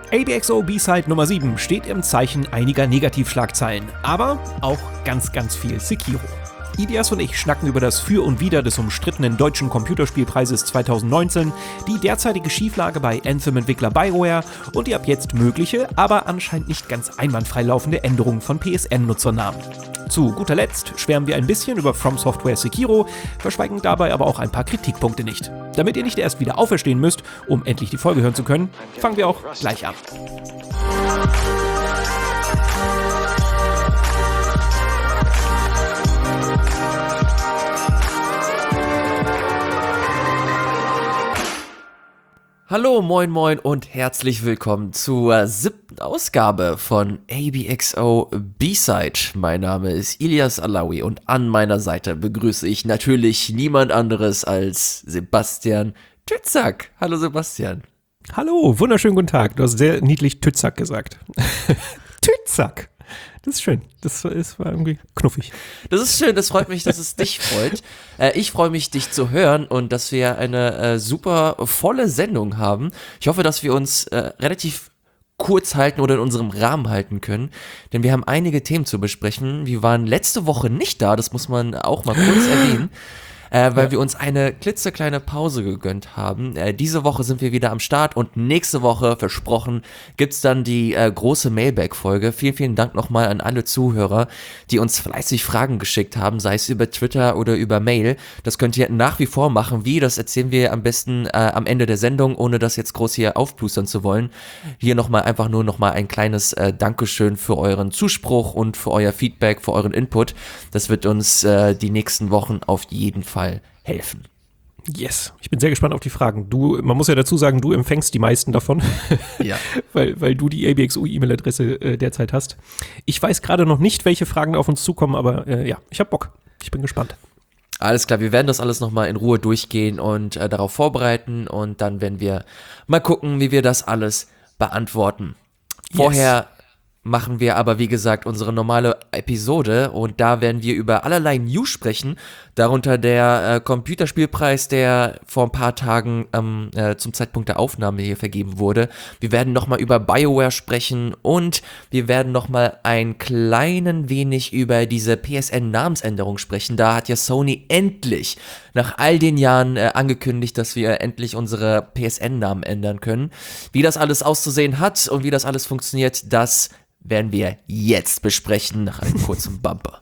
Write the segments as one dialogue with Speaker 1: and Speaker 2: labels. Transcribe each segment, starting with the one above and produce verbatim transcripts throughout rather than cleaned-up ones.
Speaker 1: A B X O B-Side Nummer sieben steht im Zeichen einiger Negativschlagzeilen, aber auch ganz, ganz viel Sekiro. Ilias und ich schnacken über das Für und Wider des umstrittenen deutschen Computerspielpreises zwanzig neunzehn, die derzeitige Schieflage bei Anthem-Entwickler BioWare und die ab jetzt mögliche, aber anscheinend nicht ganz einwandfrei laufende Änderung von P S N-Nutzernamen. Zu guter Letzt schwärmen wir ein bisschen über From Software Sekiro, verschweigen dabei aber auch ein paar Kritikpunkte nicht. Damit ihr nicht erst wieder auferstehen müsst, um endlich die Folge hören zu können, fangen wir auch gleich an.
Speaker 2: Hallo, moin moin und herzlich willkommen zur siebten Ausgabe von A B X O B-Side. Mein Name ist Ilias Alawi und an meiner Seite begrüße ich natürlich niemand anderes als Sebastian Tützak. Hallo Sebastian.
Speaker 1: Hallo, wunderschönen guten Tag. Du hast sehr niedlich Tützak gesagt. Tützak. Das ist schön. Das ist, war irgendwie knuffig.
Speaker 2: Das ist schön, das freut mich, dass es dich freut. Äh, ich freue mich, dich zu hören und dass wir eine äh, super volle Sendung haben. Ich hoffe, dass wir uns äh, relativ kurz halten oder in unserem Rahmen halten können, denn wir haben einige Themen zu besprechen. Wir waren letzte Woche nicht da, das muss man auch mal kurz erwähnen. Äh, weil ja. wir uns eine klitzekleine Pause gegönnt haben. Äh, diese Woche sind wir wieder am Start und nächste Woche, versprochen, gibt's dann die äh, große Mailback-Folge. Vielen, vielen Dank nochmal an alle Zuhörer, die uns fleißig Fragen geschickt haben, sei es über Twitter oder über Mail. Das könnt ihr nach wie vor machen. Wie, das erzählen wir am besten äh, am Ende der Sendung, ohne das jetzt groß hier aufplustern zu wollen. Hier nochmal einfach nur nochmal ein kleines äh, Dankeschön für euren Zuspruch und für euer Feedback, für euren Input. Das wird uns äh, die nächsten Wochen auf jeden Fall helfen.
Speaker 1: Yes, ich bin sehr gespannt auf die Fragen. Du, man muss ja dazu sagen, du empfängst die meisten davon,
Speaker 2: ja.
Speaker 1: weil, weil du die A B X O-E-Mail-Adresse äh, derzeit hast. Ich weiß gerade noch nicht, welche Fragen auf uns zukommen, aber äh, ja, ich habe Bock. Ich bin gespannt.
Speaker 2: Alles klar, wir werden das alles nochmal in Ruhe durchgehen und äh, darauf vorbereiten und dann werden wir mal gucken, wie wir das alles beantworten. Vorher yes. machen wir aber, wie gesagt, unsere normale Episode und da werden wir über allerlei News sprechen, darunter der äh, Computerspielpreis, der vor ein paar Tagen ähm, äh, zum Zeitpunkt der Aufnahme hier vergeben wurde. Wir werden nochmal über BioWare sprechen und wir werden nochmal ein kleinen wenig über diese P S N-Namensänderung sprechen. Da hat ja Sony endlich nach all den Jahren äh, angekündigt, dass wir endlich unsere P S N-Namen ändern können. Wie das alles auszusehen hat und wie das alles funktioniert, das werden wir jetzt besprechen nach einem kurzen Bumper.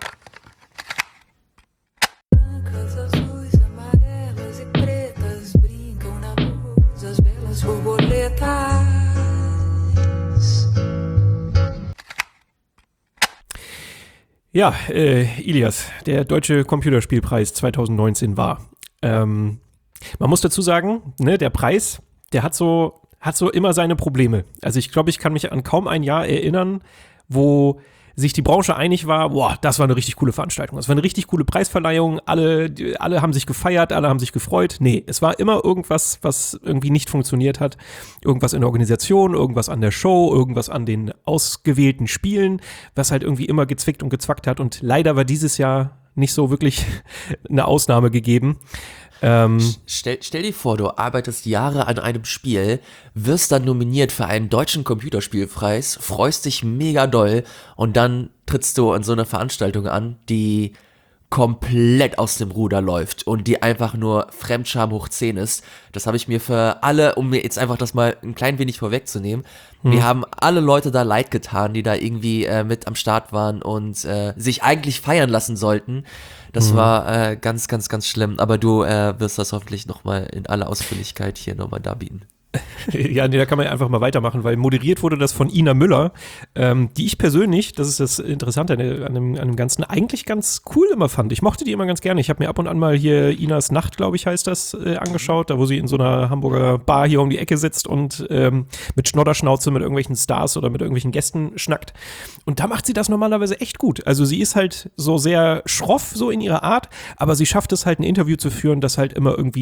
Speaker 1: Ja, äh, Ilias, der Deutsche Computerspielpreis zwanzig neunzehn war. Ähm, man muss dazu sagen, ne, der Preis, der hat so hat so immer seine Probleme. Also ich glaube, ich kann mich an kaum ein Jahr erinnern, wo sich die Branche einig war, boah, das war eine richtig coole Veranstaltung. Das war eine richtig coole Preisverleihung. Alle, alle haben sich gefeiert, alle haben sich gefreut. Nee, es war immer irgendwas, was irgendwie nicht funktioniert hat. Irgendwas in der Organisation, irgendwas an der Show, irgendwas an den ausgewählten Spielen, was halt irgendwie immer gezwickt und gezwackt hat. Und leider war dieses Jahr nicht so wirklich eine Ausnahme gegeben.
Speaker 2: Ähm, stell, stell dir vor, du arbeitest Jahre an einem Spiel, wirst dann nominiert für einen deutschen Computerspielpreis, freust dich mega doll und dann trittst du an so eine Veranstaltung an, die komplett aus dem Ruder läuft und die einfach nur Fremdscham hoch zehn ist. Das habe ich mir für alle, um mir jetzt einfach das mal ein klein wenig vorwegzunehmen, hm. wir haben alle Leute da leid getan, die da irgendwie äh, mit am Start waren und äh, sich eigentlich feiern lassen sollten. Das mhm. war äh, ganz, ganz, ganz schlimm. Aber du äh, wirst das hoffentlich nochmal in aller Ausführlichkeit hier nochmal darbieten.
Speaker 1: Ja, nee, da kann man ja einfach mal weitermachen, weil moderiert wurde das von Ina Müller, ähm, die ich persönlich, das ist das Interessante an dem, an dem Ganzen, eigentlich ganz cool immer fand. Ich mochte die immer ganz gerne. Ich habe mir ab und an mal hier Inas Nacht, glaube ich, heißt das, äh, angeschaut, da wo sie in so einer Hamburger Bar hier um die Ecke sitzt und ähm, mit Schnodderschnauze mit irgendwelchen Stars oder mit irgendwelchen Gästen schnackt. Und da macht sie das normalerweise echt gut. Also sie ist halt so sehr schroff so in ihrer Art, aber sie schafft es halt, ein Interview zu führen, das halt immer irgendwie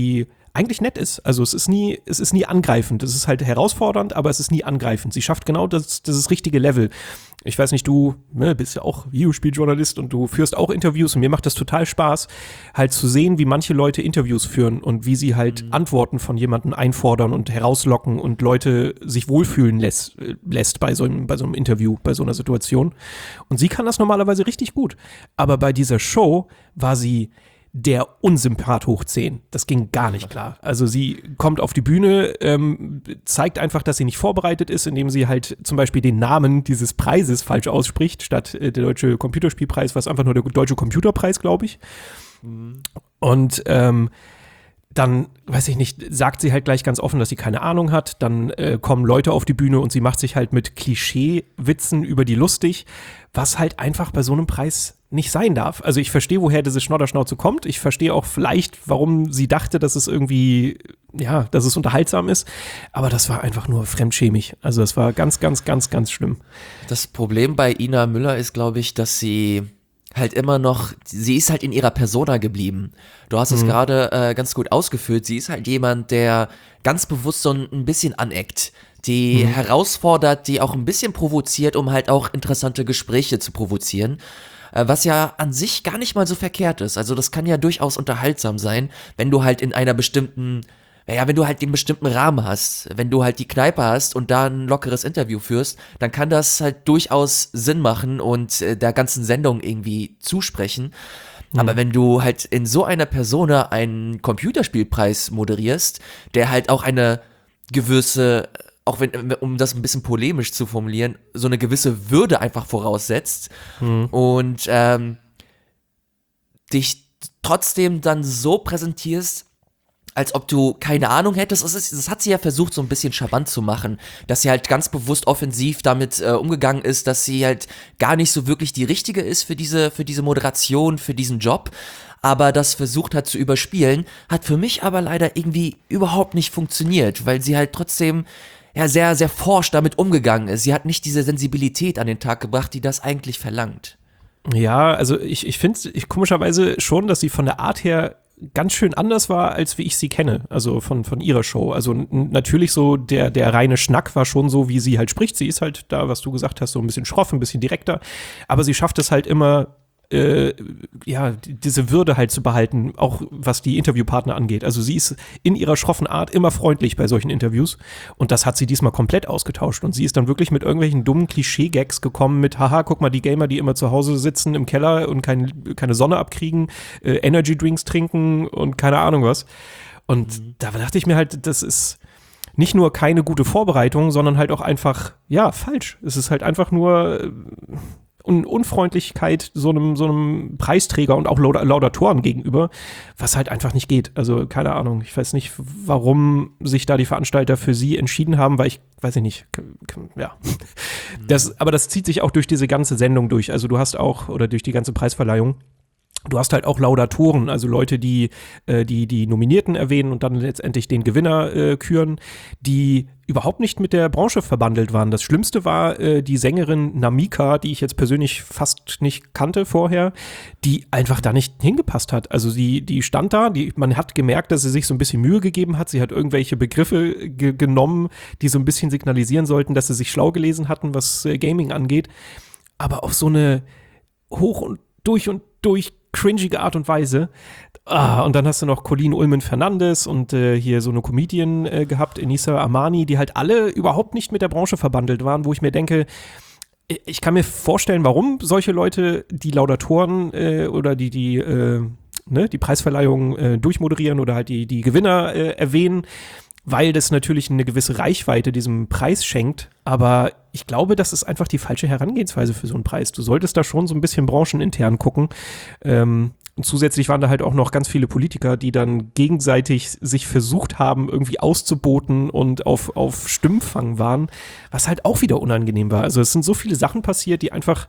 Speaker 1: eigentlich nett ist. Also es ist nie, es ist nie angreifend. Es ist halt herausfordernd, aber es ist nie angreifend. Sie schafft genau das, das richtige Level. Ich weiß nicht, du ne, bist ja auch Videospieljournalist und du führst auch Interviews und mir macht das total Spaß, halt zu sehen, wie manche Leute Interviews führen und wie sie halt mhm. Antworten von jemandem einfordern und herauslocken und Leute sich wohlfühlen lässt, lässt bei so einem, bei so einem Interview, bei so einer Situation. Und sie kann das normalerweise richtig gut. Aber bei dieser Show war sie der Unsympath hoch zehn. Das ging gar nicht klar. Also sie kommt auf die Bühne, ähm, zeigt einfach, dass sie nicht vorbereitet ist, indem sie halt zum Beispiel den Namen dieses Preises falsch ausspricht, statt äh, der Deutsche Computerspielpreis, was einfach nur der Deutsche Computerpreis, glaube ich. Mhm. Und ähm, dann, weiß ich nicht, sagt sie halt gleich ganz offen, dass sie keine Ahnung hat. Dann äh, kommen Leute auf die Bühne und sie macht sich halt mit Klischee-Witzen über die lustig, was halt einfach bei so einem Preis nicht sein darf. Also ich verstehe, woher diese Schnodderschnauze kommt. Ich verstehe auch vielleicht, warum sie dachte, dass es irgendwie, ja, dass es unterhaltsam ist. Aber das war einfach nur fremdschämig. Also das war ganz, ganz, ganz, ganz schlimm.
Speaker 2: Das Problem bei Ina Müller ist, glaube ich, dass sie halt immer noch, sie ist halt in ihrer Persona geblieben. Du hast es mhm. gerade äh, ganz gut ausgeführt. Sie ist halt jemand, der ganz bewusst so ein bisschen aneckt, die mhm. herausfordert, die auch ein bisschen provoziert, um halt auch interessante Gespräche zu provozieren. Äh, was ja an sich gar nicht mal so verkehrt ist. Also das kann ja durchaus unterhaltsam sein, wenn du halt in einer bestimmten Ja, wenn du halt den bestimmten Rahmen hast, wenn du halt die Kneipe hast und da ein lockeres Interview führst, dann kann das halt durchaus Sinn machen und äh, der ganzen Sendung irgendwie zusprechen. Mhm. Aber wenn du halt in so einer Persona einen Computerspielpreis moderierst, der halt auch eine gewisse, auch wenn, um das ein bisschen polemisch zu formulieren, so eine gewisse Würde einfach voraussetzt mhm. und ähm, dich trotzdem dann so präsentierst, als ob du keine Ahnung hättest. Das, ist, das hat sie ja versucht, so ein bisschen charmant zu machen, dass sie halt ganz bewusst offensiv damit äh, umgegangen ist, dass sie halt gar nicht so wirklich die Richtige ist für diese, für diese Moderation, für diesen Job, aber das versucht hat zu überspielen, hat für mich aber leider irgendwie überhaupt nicht funktioniert, weil sie halt trotzdem ja sehr, sehr forsch damit umgegangen ist. Sie hat nicht diese Sensibilität an den Tag gebracht, die das eigentlich verlangt.
Speaker 1: Ja, also ich, ich finde ich komischerweise schon, dass sie von der Art her ganz schön anders war, als wie ich sie kenne, also von, von ihrer Show. Also n- natürlich so der, der reine Schnack war schon so, wie sie halt spricht. Sie ist halt da, was du gesagt hast, so ein bisschen schroff, ein bisschen direkter, aber sie schafft es halt immer, äh, ja, diese Würde halt zu behalten, auch was die Interviewpartner angeht. Also sie ist in ihrer schroffen Art immer freundlich bei solchen Interviews und das hat sie diesmal komplett ausgetauscht und sie ist dann wirklich mit irgendwelchen dummen Klischee-Gags gekommen mit, haha, guck mal, die Gamer, die immer zu Hause sitzen im Keller und kein, keine Sonne abkriegen, äh, Energy-Drinks trinken und keine Ahnung was. Und mhm. da dachte ich mir halt, das ist nicht nur keine gute Vorbereitung, sondern halt auch einfach, ja, falsch. Es ist halt einfach nur äh, Un- Unfreundlichkeit so einem, so einem Preisträger und auch Laud- Laudatoren gegenüber, was halt einfach nicht geht. Also keine Ahnung, ich weiß nicht, warum sich da die Veranstalter für sie entschieden haben, weil ich, weiß ich nicht, k- k- ja. Das, aber das zieht sich auch durch diese ganze Sendung durch. Also du hast auch, oder durch die ganze Preisverleihung, du hast halt auch Laudatoren, also Leute, die äh, die, die Nominierten erwähnen und dann letztendlich den Gewinner äh, küren, die überhaupt nicht mit der Branche verbandelt waren. Das Schlimmste war äh, die Sängerin Namika, die ich jetzt persönlich fast nicht kannte vorher, die einfach da nicht hingepasst hat. Also sie, die stand da, die, man hat gemerkt, dass sie sich so ein bisschen Mühe gegeben hat. Sie hat irgendwelche Begriffe ge- genommen, die so ein bisschen signalisieren sollten, dass sie sich schlau gelesen hatten, was äh, Gaming angeht. Aber auf so eine hoch und durch und durch cringige Art und Weise. Ah, und dann hast du noch Colleen Ullman-Fernandes und äh, hier so eine Comedian äh, gehabt, Enisa Amani, die halt alle überhaupt nicht mit der Branche verbandelt waren, wo ich mir denke, ich kann mir vorstellen, warum solche Leute die Laudatoren äh, oder die, die, äh, ne, die Preisverleihung äh, durchmoderieren oder halt die, die Gewinner äh, erwähnen, weil das natürlich eine gewisse Reichweite diesem Preis schenkt, aber ich glaube, das ist einfach die falsche Herangehensweise für so einen Preis. Du solltest da schon so ein bisschen branchenintern gucken. Ähm, und zusätzlich waren da halt auch noch ganz viele Politiker, die dann gegenseitig sich versucht haben, irgendwie auszuboten und auf, auf Stimmfang waren, was halt auch wieder unangenehm war. Also es sind so viele Sachen passiert, die einfach,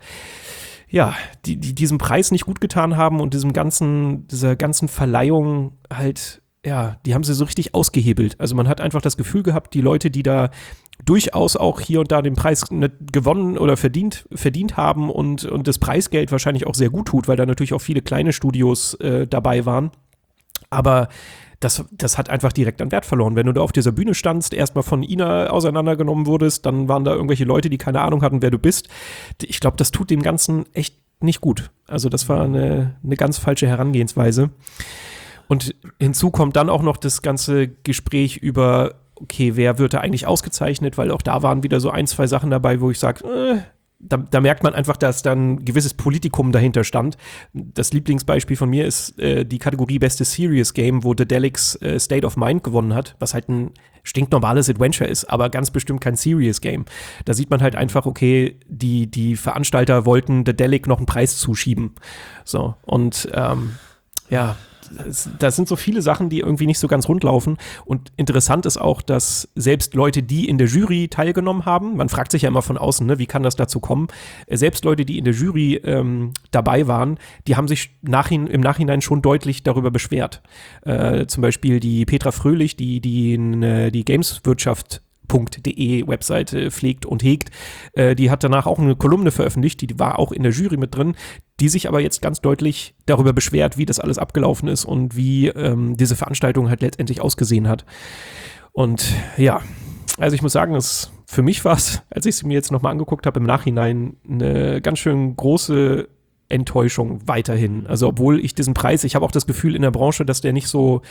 Speaker 1: ja, die, die diesem Preis nicht gut getan haben und diesem ganzen, dieser ganzen Verleihung halt, ja, die haben sie so richtig ausgehebelt. Also man hat einfach das Gefühl gehabt, die Leute, die da durchaus auch hier und da den Preis nicht gewonnen oder verdient, verdient haben und, und das Preisgeld wahrscheinlich auch sehr gut tut, weil da natürlich auch viele kleine Studios äh, dabei waren. Aber das, das hat einfach direkt an Wert verloren. Wenn du da auf dieser Bühne standst, erstmal von Ina auseinandergenommen wurdest, dann waren da irgendwelche Leute, die keine Ahnung hatten, wer du bist. Ich glaube, das tut dem Ganzen echt nicht gut. Also das war eine, eine ganz falsche Herangehensweise. Und hinzu kommt dann auch noch das ganze Gespräch über, okay, wer wird da eigentlich ausgezeichnet, weil auch da waren wieder so ein, zwei Sachen dabei, wo ich sage, äh, Da, da merkt man einfach, dass dann ein gewisses Politikum dahinter stand. Das Lieblingsbeispiel von mir ist äh, die Kategorie Bestes Serious Game, wo Daedalus äh, State of Mind gewonnen hat, was halt ein stinknormales Adventure ist, aber ganz bestimmt kein Serious Game. Da sieht man halt einfach, okay, die, die Veranstalter wollten Daedalus noch einen Preis zuschieben. So, und ähm, ja, da sind so viele Sachen, die irgendwie nicht so ganz rund laufen. Und interessant ist auch, dass selbst Leute, die in der Jury teilgenommen haben, man fragt sich ja immer von außen, ne, wie kann das dazu kommen? Selbst Leute, die in der Jury ähm, dabei waren, die haben sich nachhin, im Nachhinein schon deutlich darüber beschwert. Äh, zum Beispiel die Petra Fröhlich, die die, die, die Gameswirtschaft .de Webseite pflegt und hegt. Äh, die hat danach auch eine Kolumne veröffentlicht, die war auch in der Jury mit drin, die sich aber jetzt ganz deutlich darüber beschwert, wie das alles abgelaufen ist und wie ähm, diese Veranstaltung halt letztendlich ausgesehen hat. Und ja, also ich muss sagen, es, für mich war es, als ich es mir jetzt nochmal angeguckt habe, im Nachhinein eine ganz schön große Enttäuschung weiterhin. Also obwohl ich diesen Preis, ich habe auch das Gefühl in der Branche, dass der nicht so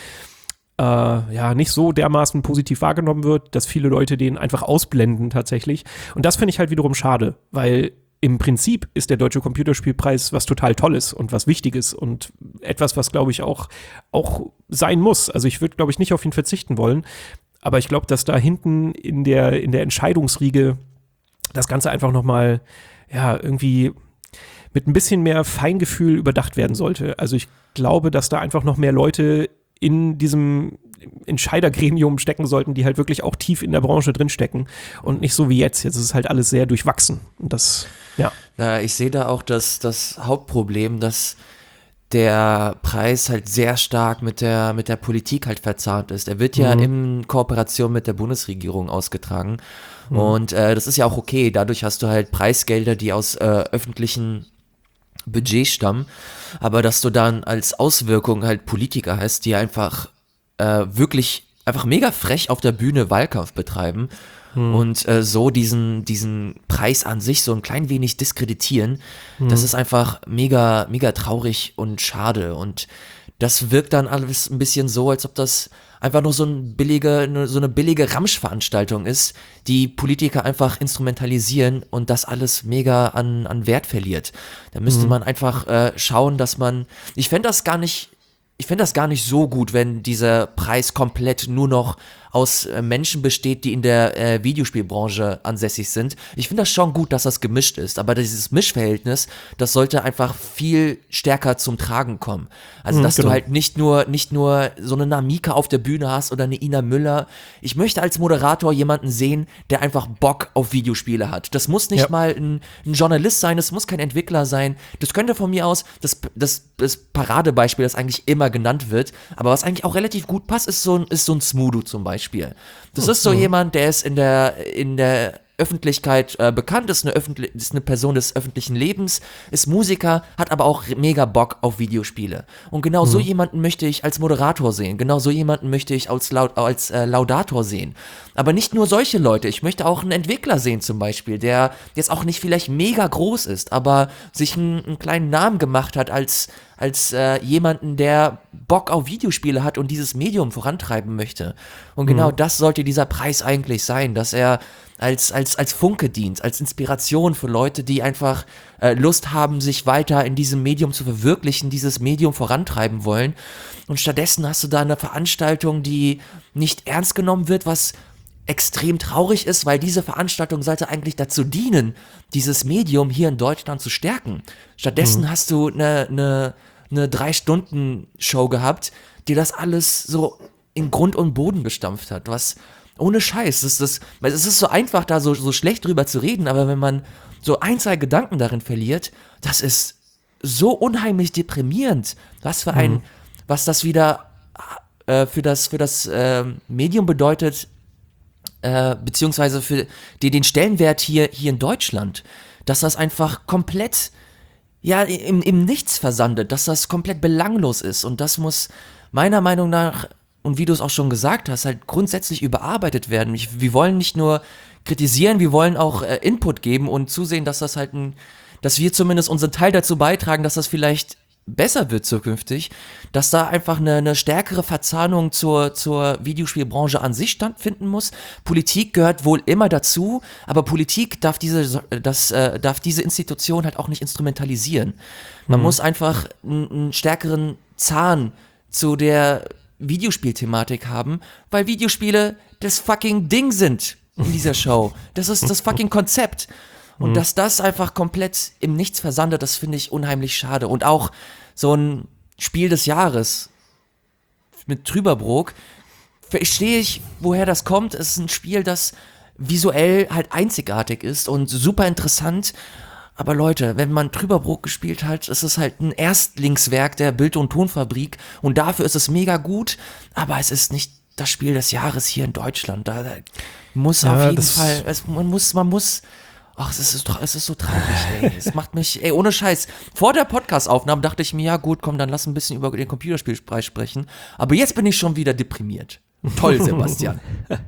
Speaker 1: Äh, ja, nicht so dermaßen positiv wahrgenommen wird, dass viele Leute den einfach ausblenden tatsächlich. Und das finde ich halt wiederum schade, weil im Prinzip ist der Deutsche Computerspielpreis was total Tolles und was Wichtiges und etwas, was, glaube ich, auch, auch sein muss. Also ich würde, glaube ich, nicht auf ihn verzichten wollen, aber ich glaube, dass da hinten in der, in der Entscheidungsriege das Ganze einfach nochmal, ja, irgendwie mit ein bisschen mehr Feingefühl überdacht werden sollte. Also ich glaube, dass da einfach noch mehr Leute in diesem Entscheidergremium stecken sollten, die halt wirklich auch tief in der Branche drinstecken und nicht so wie jetzt. Jetzt ist es halt alles sehr durchwachsen und das, ja.
Speaker 2: Ja, ich sehe da auch das, das Hauptproblem, dass der Preis halt sehr stark mit der, mit der Politik halt verzahnt ist. Er wird ja mhm. in Kooperation mit der Bundesregierung ausgetragen mhm. und äh, das ist ja auch okay. Dadurch hast du halt Preisgelder, die aus äh, öffentlichen Budget stammen, aber dass du dann als Auswirkung halt Politiker hast, die einfach äh, wirklich einfach mega frech auf der Bühne Wahlkampf betreiben hm. und äh, so diesen, diesen Preis an sich so ein klein wenig diskreditieren, hm. das ist einfach mega, mega traurig und schade und das wirkt dann alles ein bisschen so, als ob das einfach nur so, ein billige, so eine billige Ramschveranstaltung ist, die Politiker einfach instrumentalisieren und das alles mega an, an Wert verliert. Da müsste mhm. man einfach äh, schauen, dass man, ich fände das gar nicht, ich fände das gar nicht so gut, wenn dieser Preis komplett nur noch aus äh, Menschen besteht, die in der äh, Videospielbranche ansässig sind. Ich finde das schon gut, dass das gemischt ist, aber dieses Mischverhältnis, das sollte einfach viel stärker zum Tragen kommen. Also, dass mhm, genau. du halt nicht nur, nicht nur so eine Namika auf der Bühne hast oder eine Ina Müller. Ich möchte als Moderator jemanden sehen, der einfach Bock auf Videospiele hat. Das muss nicht ja. mal ein, ein Journalist sein, das muss kein Entwickler sein. Das könnte von mir aus, das, das, das Paradebeispiel, das eigentlich immer genannt wird, aber was eigentlich auch relativ gut passt, ist so ein, ist so ein Smudo zum Beispiel. Spiel. Das oh, ist so oh. jemand, der ist in der, in der Öffentlichkeit äh, bekannt, ist eine, Öffentlich- ist eine Person des öffentlichen Lebens, ist Musiker, hat aber auch mega Bock auf Videospiele. Und genau mhm. so jemanden möchte ich als Moderator sehen, genau so jemanden möchte ich als, Laud- als äh, Laudator sehen. Aber nicht nur solche Leute, ich möchte auch einen Entwickler sehen zum Beispiel, der jetzt auch nicht vielleicht mega groß ist, aber sich einen, einen kleinen Namen gemacht hat als, als äh, jemanden, der Bock auf Videospiele hat und dieses Medium vorantreiben möchte. Und genau mhm. das sollte dieser Preis eigentlich sein, dass er als, als, als Funke dient, als Inspiration für Leute, die einfach äh, Lust haben, sich weiter in diesem Medium zu verwirklichen, dieses Medium vorantreiben wollen. Und stattdessen hast du da eine Veranstaltung, die nicht ernst genommen wird, was extrem traurig ist, weil diese Veranstaltung sollte eigentlich dazu dienen, dieses Medium hier in Deutschland zu stärken. Stattdessen mhm. hast du eine, eine, eine Drei-Stunden-Show gehabt, die das alles so in Grund und Boden gestampft hat, was ohne Scheiß, das, das, es ist so einfach, da so, so schlecht drüber zu reden, aber wenn man so ein, zwei Gedanken darin verliert, das ist so unheimlich deprimierend, was für ein, mhm. was das wieder äh, für das, für das äh, Medium bedeutet, äh, beziehungsweise für die, den Stellenwert hier, hier in Deutschland, dass das einfach komplett, ja, im, im Nichts versandet, dass das komplett belanglos ist und das muss meiner Meinung nach und wie du es auch schon gesagt hast, halt grundsätzlich überarbeitet werden. Ich, wir wollen nicht nur kritisieren, wir wollen auch äh, Input geben und zusehen, dass das halt ein, dass wir zumindest unseren Teil dazu beitragen, dass das vielleicht besser wird zukünftig, dass da einfach eine, eine stärkere Verzahnung zur, zur Videospielbranche an sich stattfinden muss. Politik gehört wohl immer dazu, aber Politik darf diese, das, äh, darf diese Institution halt auch nicht instrumentalisieren. Man mhm. muss einfach einen, einen stärkeren Zahn zu der Videospielthematik haben, weil Videospiele das fucking Ding sind in dieser Show. Das ist das fucking Konzept. Und mhm. dass das einfach komplett im Nichts versandet, das finde ich unheimlich schade. Und auch so ein Spiel des Jahres mit Trüberbrook, verstehe ich, woher das kommt. Es ist ein Spiel, das visuell halt einzigartig ist und super interessant. Aber Leute, wenn man Trüberbrook gespielt hat, ist es halt ein Erstlingswerk der Bild- und Tonfabrik. Und dafür ist es mega gut. Aber es ist nicht das Spiel des Jahres hier in Deutschland. Da, da muss ja, auf jeden Fall, es, man muss, man muss... Ach, es ist, es ist so traurig, ey. Es macht mich, ey, ohne Scheiß. Vor der Podcast-Aufnahme dachte ich mir, ja gut, komm, dann lass ein bisschen über den Computerspielpreis sprechen. Aber jetzt bin ich schon wieder deprimiert. Toll, Sebastian.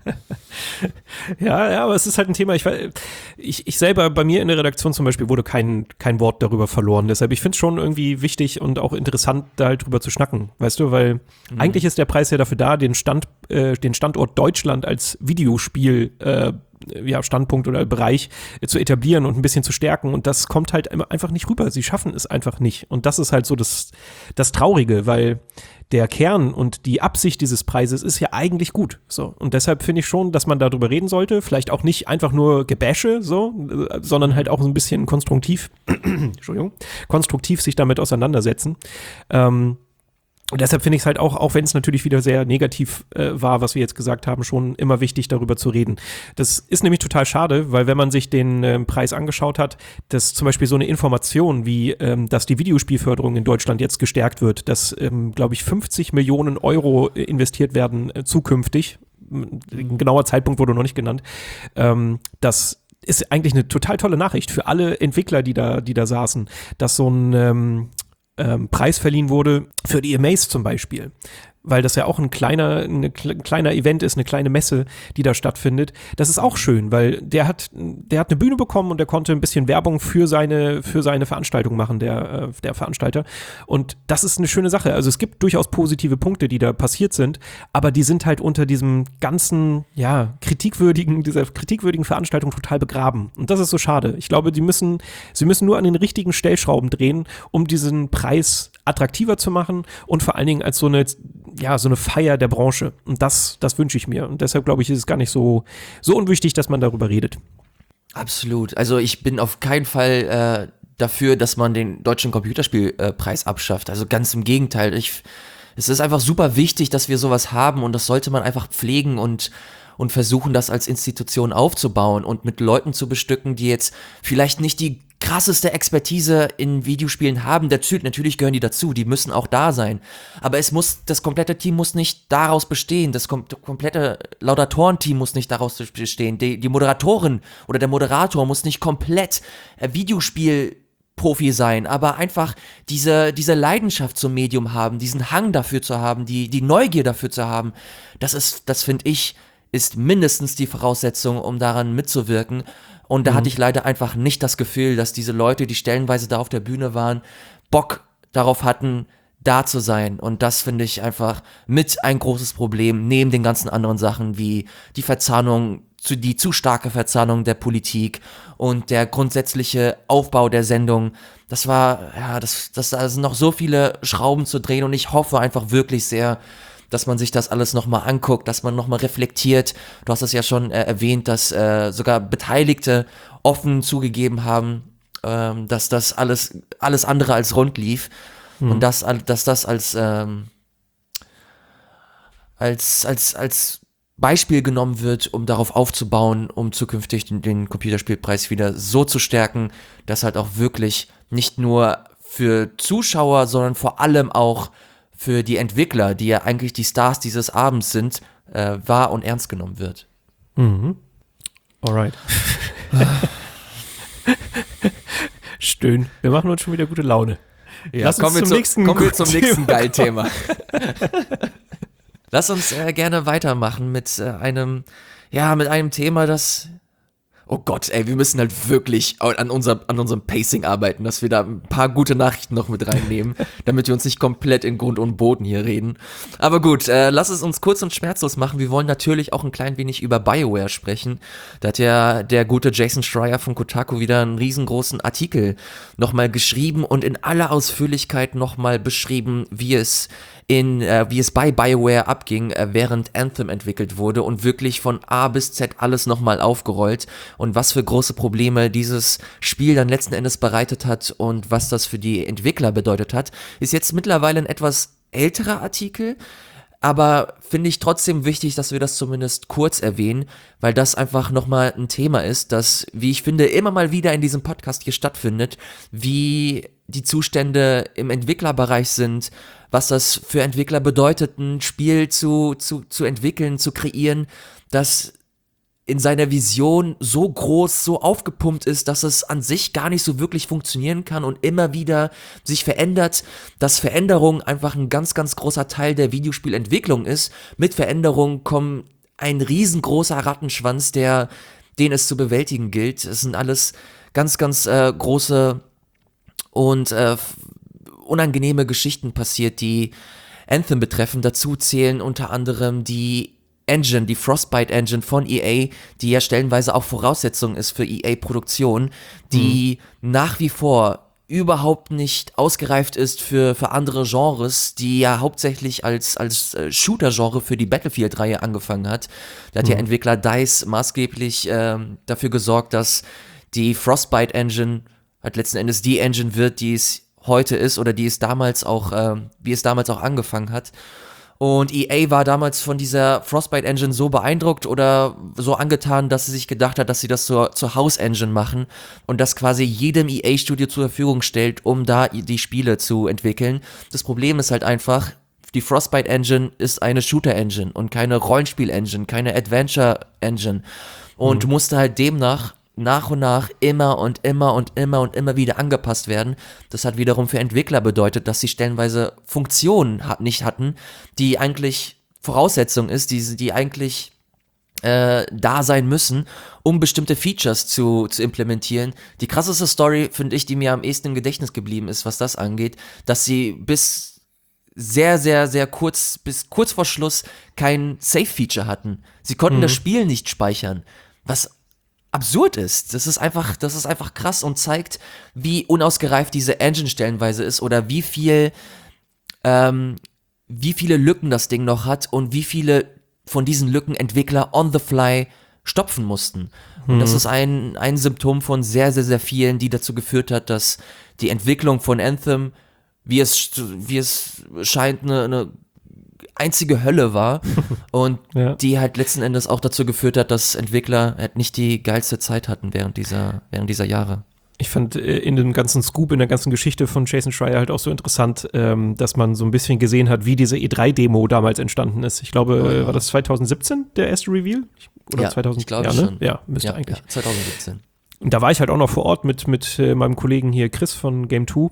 Speaker 1: Ja, ja, aber es ist halt ein Thema, ich, ich, ich selber, bei mir in der Redaktion zum Beispiel wurde kein, kein Wort darüber verloren. Deshalb, ich finde es schon irgendwie wichtig und auch interessant, da halt drüber zu schnacken, weißt du, weil mhm. eigentlich ist der Preis ja dafür da, den Stand, äh, den Standort Deutschland als Videospiel äh, ja, Standpunkt oder Bereich äh, zu etablieren und ein bisschen zu stärken, und das kommt halt einfach nicht rüber. Sie schaffen es einfach nicht, und das ist halt so das, das Traurige, weil der Kern und die Absicht dieses Preises ist ja eigentlich gut, so, und deshalb finde ich schon, dass man darüber reden sollte, vielleicht auch nicht einfach nur Gebäsche, so, äh, sondern halt auch so ein bisschen konstruktiv, Entschuldigung, konstruktiv sich damit auseinandersetzen. Ähm, Und deshalb finde ich es halt auch, auch wenn es natürlich wieder sehr negativ äh, war, was wir jetzt gesagt haben, schon immer wichtig, darüber zu reden. Das ist nämlich total schade, weil wenn man sich den ähm, Preis angeschaut hat, dass zum Beispiel so eine Information wie, ähm, dass die Videospielförderung in Deutschland jetzt gestärkt wird, dass, ähm, glaube ich, fünfzig Millionen Euro investiert werden äh, zukünftig. Ein genauer Zeitpunkt wurde noch nicht genannt. Ähm, das ist eigentlich eine total tolle Nachricht für alle Entwickler, die da, die da saßen, dass so ein ähm, Ähm, Preis verliehen wurde für die Amaze zum Beispiel, weil das ja auch ein kleiner, eine, ein kleiner Event ist, eine kleine Messe, die da stattfindet. Das ist auch schön, weil der hat, der hat eine Bühne bekommen und der konnte ein bisschen Werbung für seine, für seine Veranstaltung machen, der, der Veranstalter. Und das ist eine schöne Sache. Also es gibt durchaus positive Punkte, die da passiert sind, aber die sind halt unter diesem ganzen, ja, kritikwürdigen, dieser kritikwürdigen Veranstaltung total begraben. Und das ist so schade. Ich glaube, die müssen, sie müssen nur an den richtigen Stellschrauben drehen, um diesen Preis attraktiver zu machen und vor allen Dingen als so eine, ja, so eine Feier der Branche. Und das, das wünsche ich mir. Und deshalb, glaube ich, ist es gar nicht so, so unwichtig, dass man darüber redet.
Speaker 2: Absolut. Also ich bin auf keinen Fall äh, dafür, dass man den deutschen Computerspielpreis äh, abschafft. Also ganz im Gegenteil. Ich, es ist einfach super wichtig, dass wir sowas haben, und das sollte man einfach pflegen und und versuchen, das als Institution aufzubauen und mit Leuten zu bestücken, die jetzt vielleicht nicht die krasseste Expertise in Videospielen haben. Natürlich gehören die dazu, die müssen auch da sein. Aber es muss, das komplette Team muss nicht daraus bestehen, das kom- komplette Laudatorenteam muss nicht daraus bestehen. Die, die Moderatorin oder der Moderator muss nicht komplett äh, Videospiel Profi sein, aber einfach diese, diese Leidenschaft zum Medium haben, diesen Hang dafür zu haben, die, die Neugier dafür zu haben. Das ist, das finde ich, ist mindestens die Voraussetzung, um daran mitzuwirken. Und da mhm. hatte ich leider einfach nicht das Gefühl, dass diese Leute, die stellenweise da auf der Bühne waren, Bock darauf hatten, da zu sein. Und das finde ich einfach mit ein großes Problem, neben den ganzen anderen Sachen wie die Verzahnung, zu, die zu starke Verzahnung der Politik und der grundsätzliche Aufbau der Sendung. Das war, ja, das, das, da sind noch so viele Schrauben zu drehen, und ich hoffe einfach wirklich sehr, dass man sich das alles nochmal anguckt, dass man nochmal reflektiert. Du hast es ja schon äh, erwähnt, dass äh, sogar Beteiligte offen zugegeben haben, ähm, dass das alles, alles andere als rund lief. Mhm. Und dass, dass das als, ähm, als, als, als Beispiel genommen wird, um darauf aufzubauen, um zukünftig den, den Computerspielpreis wieder so zu stärken, dass halt auch wirklich nicht nur für Zuschauer, sondern vor allem auch für die Entwickler, die ja eigentlich die Stars dieses Abends sind, äh, wahr und ernst genommen wird.
Speaker 1: Mhm. Alright. Stöhn. Wir machen uns schon wieder gute Laune.
Speaker 2: Ja, Lass uns kommen, zum wir zu, nächsten kommen wir zum nächsten Geil-Thema. Lass uns äh, gerne weitermachen mit äh, einem, ja, mit einem Thema, das, oh Gott, ey, wir müssen halt wirklich an, unser, an unserem Pacing arbeiten, dass wir da ein paar gute Nachrichten noch mit reinnehmen, damit wir uns nicht komplett in Grund und Boden hier reden. Aber gut, äh, lass es uns kurz und schmerzlos machen. Wir wollen natürlich auch ein klein wenig über BioWare sprechen. Da hat ja der gute Jason Schreier von Kotaku wieder einen riesengroßen Artikel nochmal geschrieben und in aller Ausführlichkeit nochmal beschrieben, wie es in, äh, wie es bei BioWare abging, äh, während Anthem entwickelt wurde und wirklich von A bis Z alles nochmal aufgerollt und was für große Probleme dieses Spiel dann letzten Endes bereitet hat und was das für die Entwickler bedeutet hat, ist jetzt mittlerweile ein etwas älterer Artikel, aber finde ich trotzdem wichtig, dass wir das zumindest kurz erwähnen, weil das einfach nochmal ein Thema ist, das, wie ich finde, immer mal wieder in diesem Podcast hier stattfindet, wie die Zustände im Entwicklerbereich sind, was das für Entwickler bedeutet, ein Spiel zu, zu, zu entwickeln, zu kreieren, das in seiner Vision so groß, so aufgepumpt ist, dass es an sich gar nicht so wirklich funktionieren kann und immer wieder sich verändert, dass Veränderung einfach ein ganz, ganz großer Teil der Videospielentwicklung ist. Mit Veränderung kommt ein riesengroßer Rattenschwanz, der, den es zu bewältigen gilt. Es sind alles ganz, ganz äh, große und äh, unangenehme Geschichten passiert, die Anthem betreffen. Dazu zählen unter anderem die Engine, die Frostbite Engine von E A, die ja stellenweise auch Voraussetzung ist für E A-Produktion, die mhm. nach wie vor überhaupt nicht ausgereift ist für, für andere Genres, die ja hauptsächlich als, als Shooter-Genre für die Battlefield-Reihe angefangen hat. Da hat mhm. der Entwickler DICE maßgeblich äh, dafür gesorgt, dass die Frostbite Engine halt letzten Endes die Engine wird, die es heute ist oder die es damals auch, äh, wie es damals auch angefangen hat. Und E A war damals von dieser Frostbite Engine so beeindruckt oder so angetan, dass sie sich gedacht hat, dass sie das zur, zur House-Engine machen und das quasi jedem E A-Studio zur Verfügung stellt, um da die Spiele zu entwickeln. Das Problem ist halt einfach, die Frostbite Engine ist eine Shooter-Engine und keine Rollenspiel-Engine, keine Adventure-Engine und mhm. musste halt demnach nach und nach immer und immer und immer und immer wieder angepasst werden. Das hat wiederum für Entwickler bedeutet, dass sie stellenweise Funktionen hat, nicht hatten, die eigentlich Voraussetzung ist, die, die eigentlich äh, da sein müssen, um bestimmte Features zu, zu implementieren. Die krasseste Story, finde ich, die mir am ehesten im Gedächtnis geblieben ist, was das angeht, dass sie bis sehr, sehr, sehr kurz, bis kurz vor Schluss kein Save-Feature hatten. Sie konnten mhm. das Spiel nicht speichern, was absurd ist. Das ist einfach, das ist einfach krass und zeigt, wie unausgereift diese Engine stellenweise ist oder wie viel, ähm, wie viele Lücken das Ding noch hat und wie viele von diesen Lücken Entwickler on the fly stopfen mussten. Und das ist ein, ein Symptom von sehr, sehr, sehr vielen, die dazu geführt hat, dass die Entwicklung von Anthem, wie es, wie es scheint, eine, eine einzige Hölle war und ja. die halt letzten Endes auch dazu geführt hat, dass Entwickler halt nicht die geilste Zeit hatten während dieser, während dieser Jahre.
Speaker 1: Ich fand in dem ganzen Scoop, in der ganzen Geschichte von Jason Schreier halt auch so interessant, ähm, dass man so ein bisschen gesehen hat, wie diese E drei Demo damals entstanden ist. Ich glaube, oh, ja. war das zwanzig siebzehn der erste Reveal? Oder
Speaker 2: ja,
Speaker 1: zweitausend?
Speaker 2: Ich glaube
Speaker 1: ja, ne?
Speaker 2: schon.
Speaker 1: Ja, müsste
Speaker 2: ja,
Speaker 1: eigentlich.
Speaker 2: Ja, zwanzig siebzehn.
Speaker 1: Und da war ich halt auch noch vor Ort mit, mit äh, meinem Kollegen hier Chris von Game zwei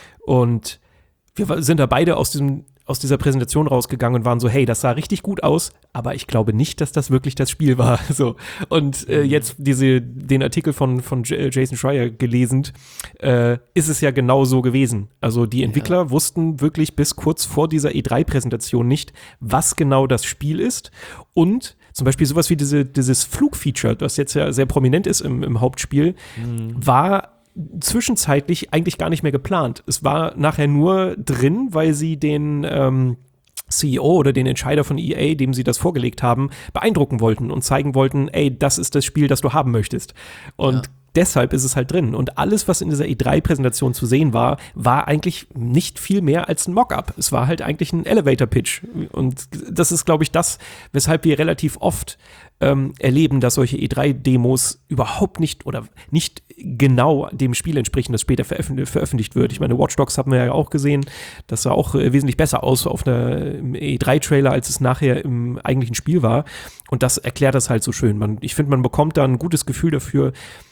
Speaker 1: und wir sind da beide aus diesem aus dieser Präsentation rausgegangen und waren so, hey, das sah richtig gut aus, aber ich glaube nicht, dass das wirklich das Spiel war. So. Und äh, jetzt diese, den Artikel von, von Jason Schreier gelesen, äh, ist es ja genau so gewesen. Also die Entwickler ja. wussten wirklich bis kurz vor dieser E drei Präsentation nicht, was genau das Spiel ist. Und zum Beispiel sowas wie diese, dieses Flugfeature, das jetzt ja sehr prominent ist im, im Hauptspiel, mhm. war zwischenzeitlich eigentlich gar nicht mehr geplant. Es war nachher nur drin, weil sie den ähm, C E O oder den Entscheider von E A, dem sie das vorgelegt haben, beeindrucken wollten und zeigen wollten, ey, das ist das Spiel, das du haben möchtest. Und ja. deshalb ist es halt drin. Und alles, was in dieser E drei Präsentation zu sehen war, war eigentlich nicht viel mehr als ein Mockup. Es war halt eigentlich ein Elevator-Pitch. Und das ist, glaube ich, das, weshalb wir relativ oft ähm, erleben, dass solche E drei Demos überhaupt nicht oder nicht genau dem Spiel entsprechen, das später veröffentlicht, veröffentlicht wird. Ich meine, Watch Dogs haben wir ja auch gesehen. Das sah auch äh, wesentlich besser aus auf einer E drei Trailer, als es nachher im eigentlichen Spiel war. Und das erklärt das halt so schön. Man, ich finde, man bekommt da ein gutes Gefühl dafür,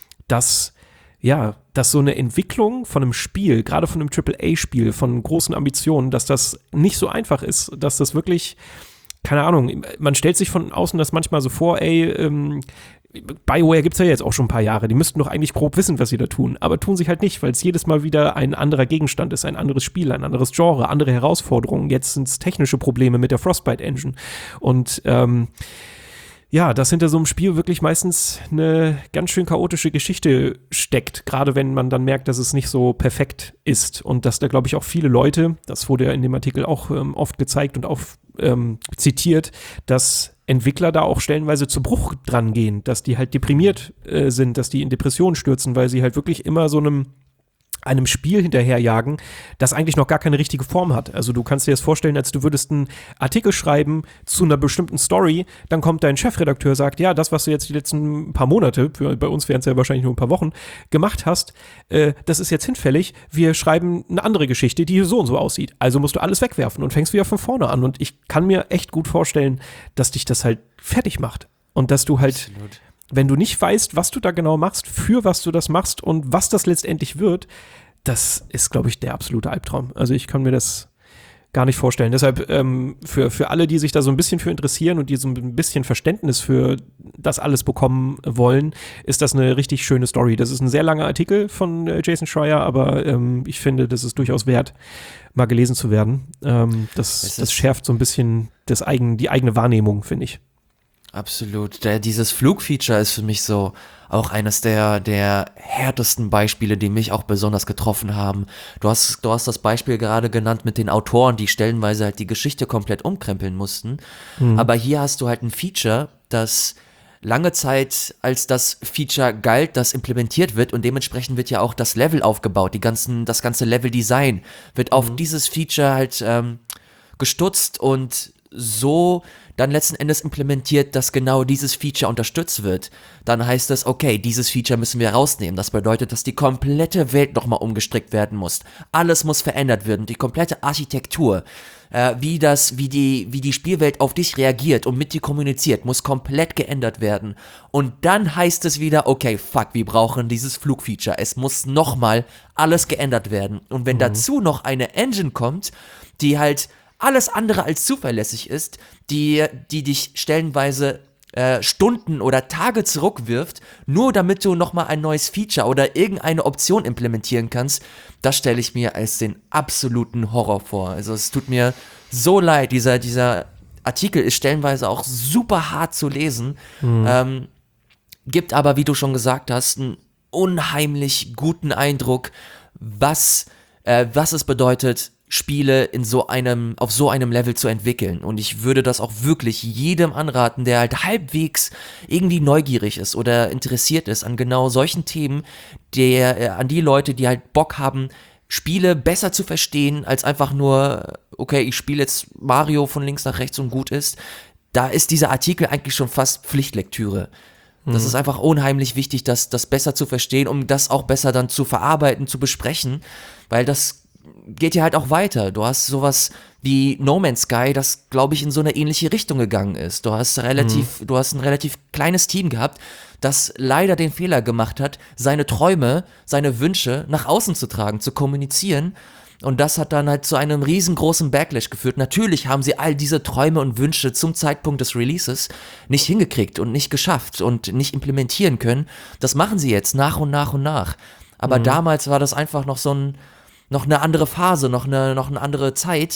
Speaker 1: dass, ja, dass so eine Entwicklung von einem Spiel, gerade von einem Triple A Spiel, von großen Ambitionen, dass das nicht so einfach ist, dass das wirklich keine Ahnung, man stellt sich von außen das manchmal so vor, ey, ähm, BioWare gibt's ja jetzt auch schon ein paar Jahre, die müssten doch eigentlich grob wissen, was sie da tun, aber tun sie halt nicht, weil es jedes Mal wieder ein anderer Gegenstand ist, ein anderes Spiel, ein anderes Genre, andere Herausforderungen. Jetzt sind es technische Probleme mit der Frostbite Engine und ähm, ja, dass hinter so einem Spiel wirklich meistens eine ganz schön chaotische Geschichte steckt, gerade wenn man dann merkt, dass es nicht so perfekt ist und dass da, glaube ich, auch viele Leute, das wurde ja in dem Artikel auch ähm, oft gezeigt und auch ähm, zitiert, dass Entwickler da auch stellenweise zu Bruch dran gehen, dass die halt deprimiert äh, sind, dass die in Depressionen stürzen, weil sie halt wirklich immer so einem einem Spiel hinterherjagen, das eigentlich noch gar keine richtige Form hat. Also du kannst dir das vorstellen, als du würdest einen Artikel schreiben zu einer bestimmten Story, dann kommt dein Chefredakteur, sagt, ja, das, was du jetzt die letzten paar Monate, für, bei uns wären es ja wahrscheinlich nur ein paar Wochen, gemacht hast, äh, das ist jetzt hinfällig, wir schreiben eine andere Geschichte, die so und so aussieht. Also musst du alles wegwerfen und fängst wieder von vorne an. Und ich kann mir echt gut vorstellen, dass dich das halt fertig macht. Und dass du halt Absolut. Wenn du nicht weißt, was du da genau machst, für was du das machst und was das letztendlich wird, das ist, glaube ich, der absolute Albtraum. Also ich kann mir das gar nicht vorstellen. Deshalb ähm, für, für alle, die sich da so ein bisschen für interessieren und die so ein bisschen Verständnis für das alles bekommen wollen, ist das eine richtig schöne Story. Das ist ein sehr langer Artikel von äh, Jason Schreier, aber ähm, ich finde, das ist durchaus wert, mal gelesen zu werden. Ähm, das, das schärft so ein bisschen das eigen, die eigene Wahrnehmung, finde ich.
Speaker 2: Absolut. Der, dieses Flugfeature ist für mich so auch eines der, der härtesten Beispiele, die mich auch besonders getroffen haben. Du hast, du hast das Beispiel gerade genannt mit den Autoren, die stellenweise halt die Geschichte komplett umkrempeln mussten. Mhm. Aber hier hast du halt ein Feature, das lange Zeit als das Feature galt, das implementiert wird und dementsprechend wird ja auch das Level aufgebaut. Die ganzen, das ganze Level-Design wird mhm. auf dieses Feature halt ähm, gestutzt und so dann letzten Endes implementiert, dass genau dieses Feature unterstützt wird, dann heißt es, okay, dieses Feature müssen wir rausnehmen. Das bedeutet, dass die komplette Welt nochmal umgestrickt werden muss. Alles muss verändert werden, die komplette Architektur, äh, wie das, wie die, wie die Spielwelt auf dich reagiert und mit dir kommuniziert, muss komplett geändert werden. Und dann heißt es wieder, okay, fuck, wir brauchen dieses Flugfeature. Es muss nochmal alles geändert werden. Und wenn mhm. dazu noch eine Engine kommt, die halt alles andere als zuverlässig ist, die, die dich stellenweise äh, Stunden oder Tage zurückwirft, nur damit du nochmal ein neues Feature oder irgendeine Option implementieren kannst, das stelle ich mir als den absoluten Horror vor. Also es tut mir so leid, dieser, dieser Artikel ist stellenweise auch super hart zu lesen, mhm. ähm, gibt aber, wie du schon gesagt hast, einen unheimlich guten Eindruck, was, äh, was es bedeutet, Spiele in so einem, auf so einem Level zu entwickeln. Und ich würde das auch wirklich jedem anraten, der halt halbwegs irgendwie neugierig ist oder interessiert ist an genau solchen Themen, der, äh, an die Leute, die halt Bock haben, Spiele besser zu verstehen, als einfach nur, okay, ich spiele jetzt Mario von links nach rechts und gut ist. Da ist dieser Artikel eigentlich schon fast Pflichtlektüre. Das mhm. ist einfach unheimlich wichtig, das, das besser zu verstehen, um das auch besser dann zu verarbeiten, zu besprechen, weil das geht ja halt auch weiter. Du hast sowas wie No Man's Sky, das, glaube ich, in so eine ähnliche Richtung gegangen ist. Du hast relativ, mhm. du hast ein relativ kleines Team gehabt, das leider den Fehler gemacht hat, seine Träume, seine Wünsche nach außen zu tragen, zu kommunizieren. Und das hat dann halt zu einem riesengroßen Backlash geführt. Natürlich haben sie all diese Träume und Wünsche zum Zeitpunkt des Releases nicht hingekriegt und nicht geschafft und nicht implementieren können. Das machen sie jetzt nach und nach und nach. Aber mhm. damals war das einfach noch so ein noch eine andere Phase, noch eine, noch eine andere Zeit,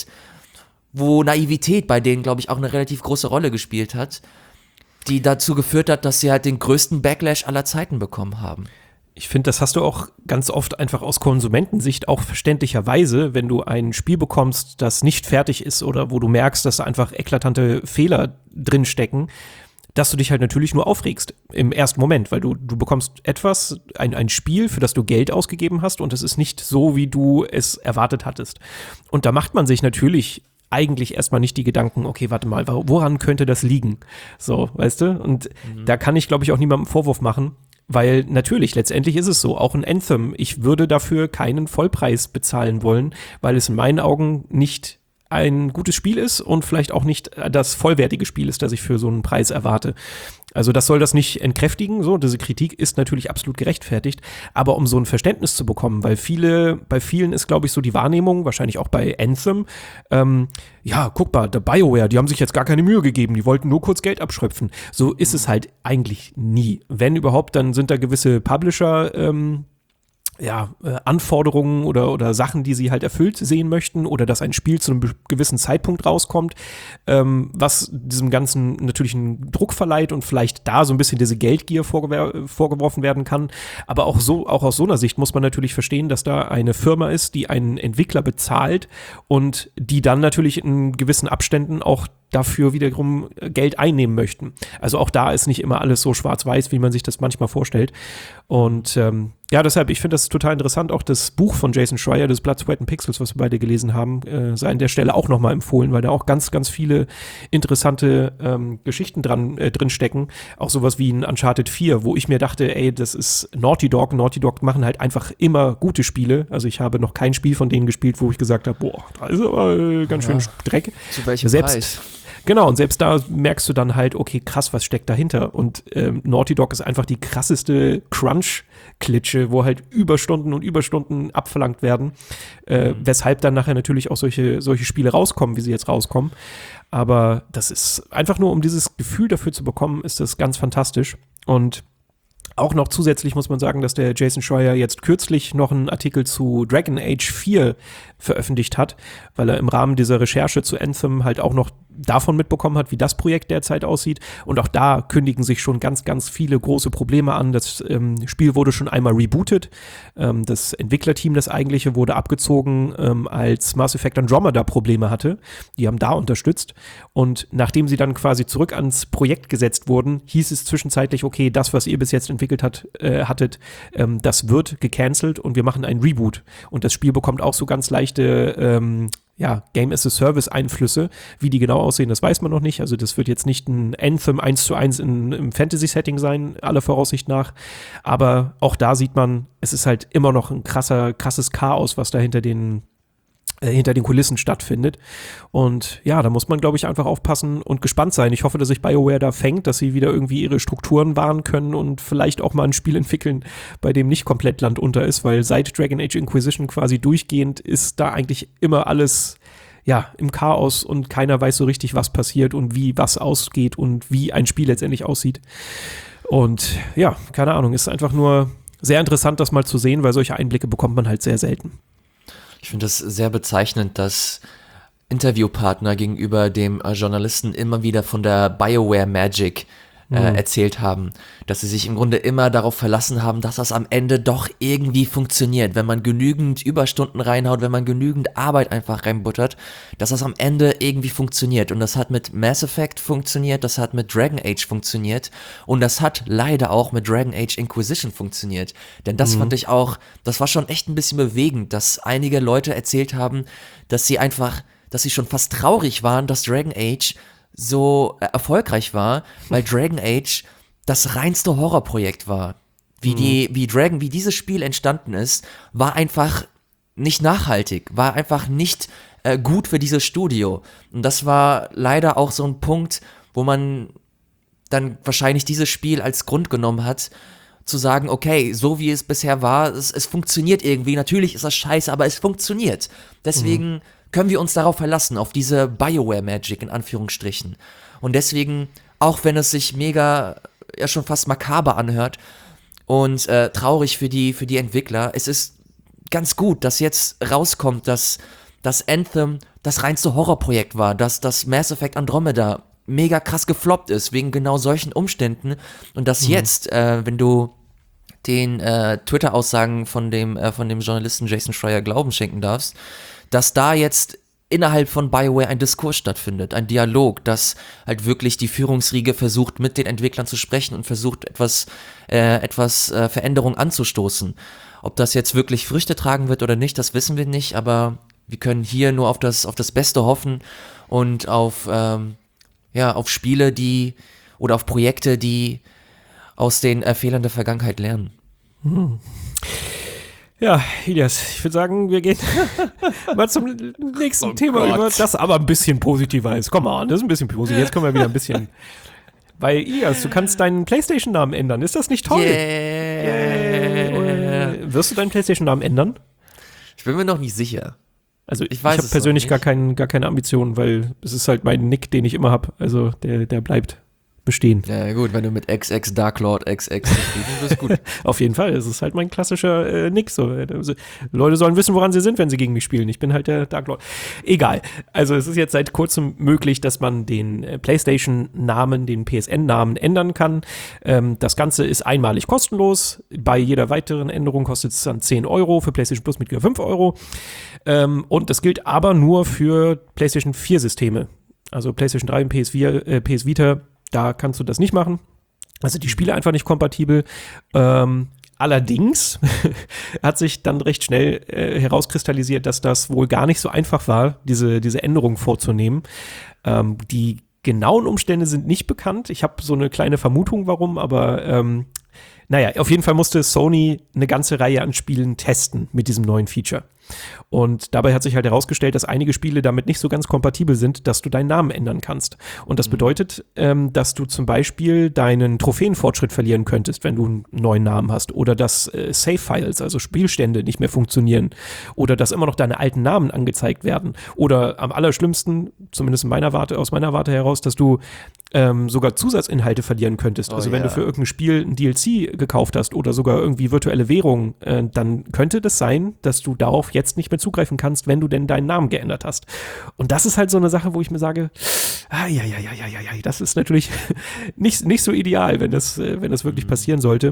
Speaker 2: wo Naivität bei denen, glaube ich, auch eine relativ große Rolle gespielt hat, die dazu geführt hat, dass sie halt den größten Backlash aller Zeiten bekommen haben.
Speaker 1: Ich finde, das hast du auch ganz oft einfach aus Konsumentensicht auch verständlicherweise, wenn du ein Spiel bekommst, das nicht fertig ist oder wo du merkst, dass da einfach eklatante Fehler drin stecken, dass du dich halt natürlich nur aufregst im ersten Moment, weil du, du bekommst etwas, ein, ein Spiel, für das du Geld ausgegeben hast und es ist nicht so, wie du es erwartet hattest. Und da macht man sich natürlich eigentlich erstmal nicht die Gedanken, okay, warte mal, woran könnte das liegen? So, weißt du? Und mhm. da kann ich, glaube ich, auch niemandem Vorwurf machen, weil natürlich, letztendlich ist es so, auch ein Anthem, ich würde dafür keinen Vollpreis bezahlen wollen, weil es in meinen Augen nicht ein gutes Spiel ist und vielleicht auch nicht das vollwertige Spiel ist, das ich für so einen Preis erwarte. Also das soll das nicht entkräftigen, so, diese Kritik ist natürlich absolut gerechtfertigt, aber um so ein Verständnis zu bekommen, weil viele, bei vielen ist, glaube ich, so die Wahrnehmung, wahrscheinlich auch bei Anthem, ähm, ja, guck mal, der BioWare, die haben sich jetzt gar keine Mühe gegeben, die wollten nur kurz Geld abschröpfen. So ist es halt eigentlich nie. Wenn überhaupt, dann sind da gewisse Publisher, ähm, ja, äh, Anforderungen oder, oder Sachen, die sie halt erfüllt sehen möchten oder dass ein Spiel zu einem be- gewissen Zeitpunkt rauskommt, ähm, was diesem Ganzen natürlich einen Druck verleiht und vielleicht da so ein bisschen diese Geldgier vorgewer- vorgeworfen werden kann. Aber auch so, auch aus so einer Sicht muss man natürlich verstehen, dass da eine Firma ist, die einen Entwickler bezahlt und die dann natürlich in gewissen Abständen auch dafür wiederum Geld einnehmen möchten. Also auch da ist nicht immer alles so schwarz-weiß, wie man sich das manchmal vorstellt. Und ähm, ja, deshalb, ich finde das total interessant. Auch das Buch von Jason Schreier, das Blood, Sweat and Pixels, was wir beide gelesen haben, äh, sei an der Stelle auch nochmal empfohlen, weil da auch ganz, ganz viele interessante ähm, Geschichten dran äh, drin stecken. Auch sowas wie ein Uncharted vier, wo ich mir dachte, ey, das ist Naughty Dog. Naughty Dog machen halt einfach immer gute Spiele. Also ich habe noch kein Spiel von denen gespielt, wo ich gesagt habe, boah, da ist aber äh, ganz schön ja. Dreck.
Speaker 2: Zu welchem
Speaker 1: Selbst,
Speaker 2: Preis?
Speaker 1: Genau, und selbst da merkst du dann halt, okay, krass, was steckt dahinter? Und ähm, Naughty Dog ist einfach die krasseste Crunch-Klitsche, wo halt Überstunden und Überstunden abverlangt werden, äh, mhm. weshalb dann nachher natürlich auch solche, solche Spiele rauskommen, wie sie jetzt rauskommen. Aber das ist einfach nur, um dieses Gefühl dafür zu bekommen, ist das ganz fantastisch. Und auch noch zusätzlich muss man sagen, dass der Jason Schreier jetzt kürzlich noch einen Artikel zu Dragon Age vier veröffentlicht hat, weil er im Rahmen dieser Recherche zu Anthem halt auch noch davon mitbekommen hat, wie das Projekt derzeit aussieht. Und auch da kündigen sich schon ganz, ganz viele große Probleme an. Das ähm, Spiel wurde schon einmal rebootet. Ähm, das Entwicklerteam, das eigentliche, wurde abgezogen, ähm, als Mass Effect Andromeda Probleme hatte. Die haben da unterstützt. Und nachdem sie dann quasi zurück ans Projekt gesetzt wurden, hieß es zwischenzeitlich, okay, das, was ihr bis jetzt entwickelt hat, äh, hattet, ähm, das wird gecancelt und wir machen einen Reboot. Und das Spiel bekommt auch so ganz leichte ähm, ja, Game-as-a-Service-Einflüsse. Wie die genau aussehen, das weiß man noch nicht. Also das wird jetzt nicht ein Anthem eins zu eins in, im Fantasy-Setting sein, aller Voraussicht nach. Aber auch da sieht man, es ist halt immer noch ein krasser, krasses Chaos, was da hinter den äh, hinter den Kulissen stattfindet. Und ja, da muss man, glaube ich, einfach aufpassen und gespannt sein. Ich hoffe, dass sich BioWare da fängt, dass sie wieder irgendwie ihre Strukturen wahren können und vielleicht auch mal ein Spiel entwickeln, bei dem nicht komplett Land unter ist, weil seit Dragon Age Inquisition quasi durchgehend ist da eigentlich immer alles ja, im Chaos und keiner weiß so richtig, was passiert und wie was ausgeht und wie ein Spiel letztendlich aussieht. Und ja, keine Ahnung, ist einfach nur sehr interessant, das mal zu sehen, weil solche Einblicke bekommt man halt sehr selten.
Speaker 2: Ich finde es sehr bezeichnend, dass Interviewpartner gegenüber dem äh, Journalisten immer wieder von der BioWare Magic äh, mhm. erzählt haben, dass sie sich im Grunde immer darauf verlassen haben, dass das am Ende doch irgendwie funktioniert, wenn man genügend Überstunden reinhaut, wenn man genügend Arbeit einfach reinbuttert, dass das am Ende irgendwie funktioniert. Und das hat mit Mass Effect funktioniert, das hat mit Dragon Age funktioniert und das hat leider auch mit Dragon Age Inquisition funktioniert. Denn das mhm. fand ich auch, das war schon echt ein bisschen bewegend, dass einige Leute erzählt haben, dass sie einfach, dass sie schon fast traurig waren, dass Dragon Age so erfolgreich war, weil Dragon Age das reinste Horrorprojekt war. Wie die, wie Dragon, wie dieses Spiel entstanden ist, war einfach nicht nachhaltig, war einfach nicht äh, gut für dieses Studio. Und das war leider auch so ein Punkt, wo man dann wahrscheinlich dieses Spiel als Grund genommen hat, zu sagen, okay, so wie es bisher war, es, es funktioniert irgendwie. Natürlich ist das scheiße, aber es funktioniert. Deswegen mhm. können wir uns darauf verlassen, auf diese BioWare-Magic in Anführungsstrichen. Und deswegen, auch wenn es sich mega, ja schon fast makaber anhört und äh, traurig für die, für die Entwickler, es ist ganz gut, dass jetzt rauskommt, dass das Anthem das reinste Horrorprojekt war, dass das Mass Effect Andromeda mega krass gefloppt ist, wegen genau solchen Umständen. Und dass mhm. jetzt, äh, wenn du den äh, Twitter-Aussagen von dem, äh, von dem Journalisten Jason Schreier Glauben schenken darfst, dass da jetzt innerhalb von BioWare ein Diskurs stattfindet, ein Dialog, dass halt wirklich die Führungsriege versucht, mit den Entwicklern zu sprechen und versucht, etwas, äh, etwas äh, Veränderung anzustoßen. Ob das jetzt wirklich Früchte tragen wird oder nicht, das wissen wir nicht, aber wir können hier nur auf das, auf das Beste hoffen und auf, ähm, ja, auf Spiele, die, oder auf Projekte, die aus den äh, Fehlern der Vergangenheit lernen.
Speaker 1: Hm. Ja, Ilias, ich würde sagen, wir gehen mal zum nächsten
Speaker 2: Oh
Speaker 1: Thema
Speaker 2: Gott.
Speaker 1: über, das aber ein bisschen positiver ist. Komm mal, das ist ein bisschen positiv. Jetzt können wir wieder ein bisschen. Weil, Ilias, du kannst deinen PlayStation-Namen ändern. Ist das nicht toll?
Speaker 2: Yeah.
Speaker 1: Yay. Wirst du deinen PlayStation-Namen ändern?
Speaker 2: Ich bin mir noch nicht sicher.
Speaker 1: Also ich,
Speaker 2: Ich weiß
Speaker 1: ich habe
Speaker 2: es
Speaker 1: persönlich
Speaker 2: noch
Speaker 1: gar,
Speaker 2: nicht.
Speaker 1: kein, gar keine Ambitionen, weil es ist halt mein Nick, den ich immer habe. Also der, der bleibt bestehen.
Speaker 2: Ja gut, wenn du mit X X Dark Lord X X zufrieden bist, gut.
Speaker 1: Auf jeden Fall, es ist halt mein klassischer äh, Nick. So. Also, Leute sollen wissen, woran sie sind, wenn sie gegen mich spielen. Ich bin halt der Dark Lord. Egal. Also es ist jetzt seit kurzem möglich, dass man den äh, PlayStation-Namen, den P S N-Namen ändern kann. Ähm, das Ganze ist einmalig kostenlos. Bei jeder weiteren Änderung kostet es dann zehn Euro, für PlayStation Plus Mitglieder fünf Euro. Ähm, und das gilt aber nur für PlayStation vier Systeme. Also PlayStation drei und P S vier, äh, P S Vita, da kannst du das nicht machen. Also die Spiele einfach nicht kompatibel. Ähm, allerdings hat sich dann recht schnell äh, herauskristallisiert, dass das wohl gar nicht so einfach war, diese, diese Änderung vorzunehmen. Ähm, die genauen Umstände sind nicht bekannt. Ich habe so eine kleine Vermutung, warum, aber ähm, naja, auf jeden Fall musste Sony eine ganze Reihe an Spielen testen mit diesem neuen Feature. Und dabei hat sich halt herausgestellt, dass einige Spiele damit nicht so ganz kompatibel sind, dass du deinen Namen ändern kannst. Und das bedeutet, ähm, dass du zum Beispiel deinen Trophäenfortschritt verlieren könntest, wenn du einen neuen Namen hast. Oder dass äh, Save-Files, also Spielstände, nicht mehr funktionieren. Oder dass immer noch deine alten Namen angezeigt werden. Oder am allerschlimmsten, zumindest in meiner Warte, aus meiner Warte heraus, dass du ähm, sogar Zusatzinhalte verlieren könntest.
Speaker 2: Oh,
Speaker 1: also wenn
Speaker 2: ja.
Speaker 1: du für irgendein Spiel ein D L C gekauft hast oder sogar irgendwie virtuelle Währung, äh, dann könnte das sein, dass du darauf jetzt nicht mehr zugreifen kannst, wenn du denn deinen Namen geändert hast. Und das ist halt so eine Sache, wo ich mir sage, ah, ja, ja, ja, ja, ja, ja, das ist natürlich nicht, nicht so ideal, wenn das, äh, wenn das wirklich
Speaker 2: Mhm.
Speaker 1: passieren sollte.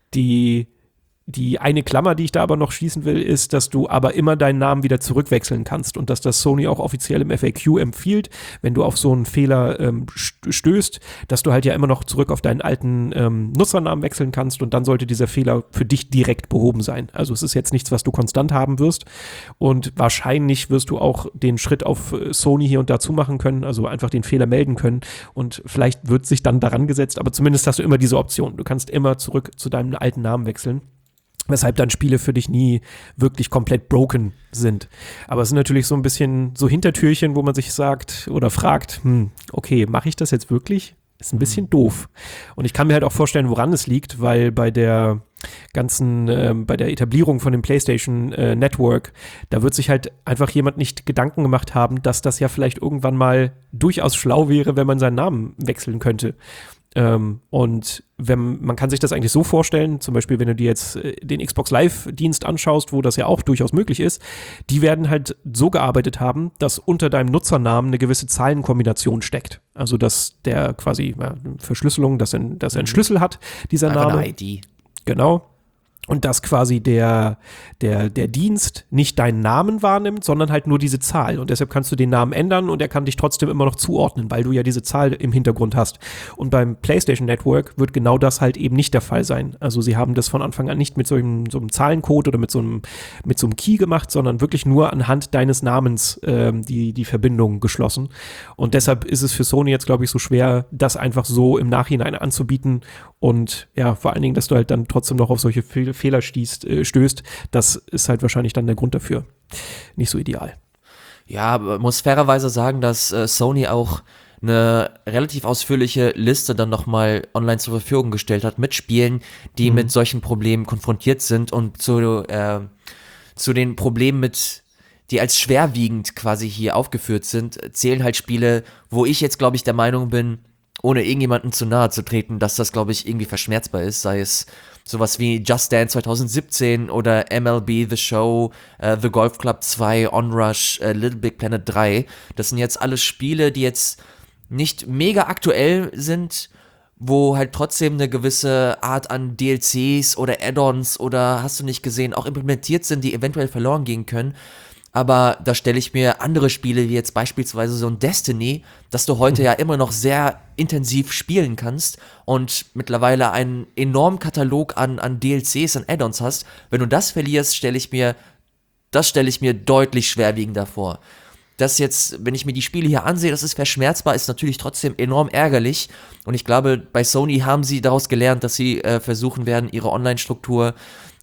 Speaker 1: Die Die eine Klammer, die ich da aber noch schließen will, ist, dass du aber immer deinen Namen wieder zurückwechseln kannst und dass das Sony auch offiziell im F A Q empfiehlt, wenn du auf so einen Fehler ähm, stößt, dass du halt ja immer noch zurück auf deinen alten ähm, Nutzernamen wechseln kannst und dann sollte dieser Fehler für dich direkt behoben sein. Also es ist jetzt nichts, was du konstant haben wirst und wahrscheinlich wirst du auch den Schritt auf äh, Sony hier und da zumachen können, also einfach den Fehler melden können und vielleicht wird sich dann daran gesetzt, aber zumindest hast du immer diese Option. Du kannst immer zurück zu deinem alten Namen wechseln. Weshalb dann Spiele für dich nie wirklich komplett broken sind. Aber es sind natürlich so ein bisschen so Hintertürchen, wo man sich sagt oder fragt, hm, okay, mache ich das jetzt wirklich? Ist ein bisschen doof. Und ich kann mir halt auch vorstellen, woran es liegt, weil bei der ganzen, ähm, bei der Etablierung von dem PlayStation äh, Network, da wird sich halt einfach jemand nicht Gedanken gemacht haben, dass das ja vielleicht irgendwann mal durchaus schlau wäre, wenn man seinen Namen wechseln könnte. Ähm, und wenn, man kann sich das eigentlich so vorstellen, zum Beispiel, wenn du dir jetzt äh, den Xbox Live-Dienst anschaust, wo das ja auch durchaus möglich ist, die werden halt so gearbeitet haben, dass unter deinem Nutzernamen eine gewisse Zahlenkombination steckt. Also, dass der quasi ja, Verschlüsselung, dass er, dass er einen Schlüssel hat, dieser
Speaker 2: Einfach
Speaker 1: Name.
Speaker 2: eine I D.
Speaker 1: Genau. Und dass quasi der, der, der Dienst nicht deinen Namen wahrnimmt, sondern halt nur diese Zahl. Und deshalb kannst du den Namen ändern und er kann dich trotzdem immer noch zuordnen, weil du ja diese Zahl im Hintergrund hast. Und beim PlayStation Network wird genau das halt eben nicht der Fall sein. Also sie haben das von Anfang an nicht mit so einem, so einem Zahlencode oder mit so einem, mit so einem Key gemacht, sondern wirklich nur anhand deines Namens ähm, die, die Verbindung geschlossen. Und deshalb ist es für Sony jetzt, glaube ich, so schwer, das einfach so im Nachhinein anzubieten. Und ja, vor allen Dingen, dass du halt dann trotzdem noch auf solche Fe- Fehler stießt, äh, stößt, das ist halt wahrscheinlich dann der Grund dafür. Nicht so ideal.
Speaker 2: Ja, aber muss fairerweise sagen, dass äh, Sony auch eine relativ ausführliche Liste dann nochmal online zur Verfügung gestellt hat mit Spielen, die
Speaker 1: Mhm.
Speaker 2: mit solchen Problemen konfrontiert sind und zu, äh, zu den Problemen mit, die als schwerwiegend quasi hier aufgeführt sind, zählen halt Spiele, wo ich jetzt, glaube ich, der Meinung bin, ohne irgendjemanden zu nahe zu treten, dass das, glaube ich, irgendwie verschmerzbar ist, sei es sowas wie Just Dance zwanzig siebzehn oder M L B The Show, äh, The Golf Club zwei, Onrush, äh, Little Big Planet drei. Das sind jetzt alles Spiele, die jetzt nicht mega aktuell sind, wo halt trotzdem eine gewisse Art an D L Cs oder Add-ons oder hast du nicht gesehen, auch implementiert sind, die eventuell verloren gehen können. Aber da stelle ich mir andere Spiele, wie jetzt beispielsweise so ein Destiny, das du heute ja immer noch sehr intensiv spielen kannst und mittlerweile einen enormen Katalog an, an D L Cs und Add-ons hast. Wenn du das verlierst, stelle ich mir, das stelle ich mir deutlich schwerwiegender vor. Das jetzt, wenn ich mir die Spiele hier ansehe, das ist verschmerzbar, ist natürlich trotzdem enorm ärgerlich. Und ich glaube, bei Sony haben sie daraus gelernt, dass sie äh, versuchen werden, ihre Online-Struktur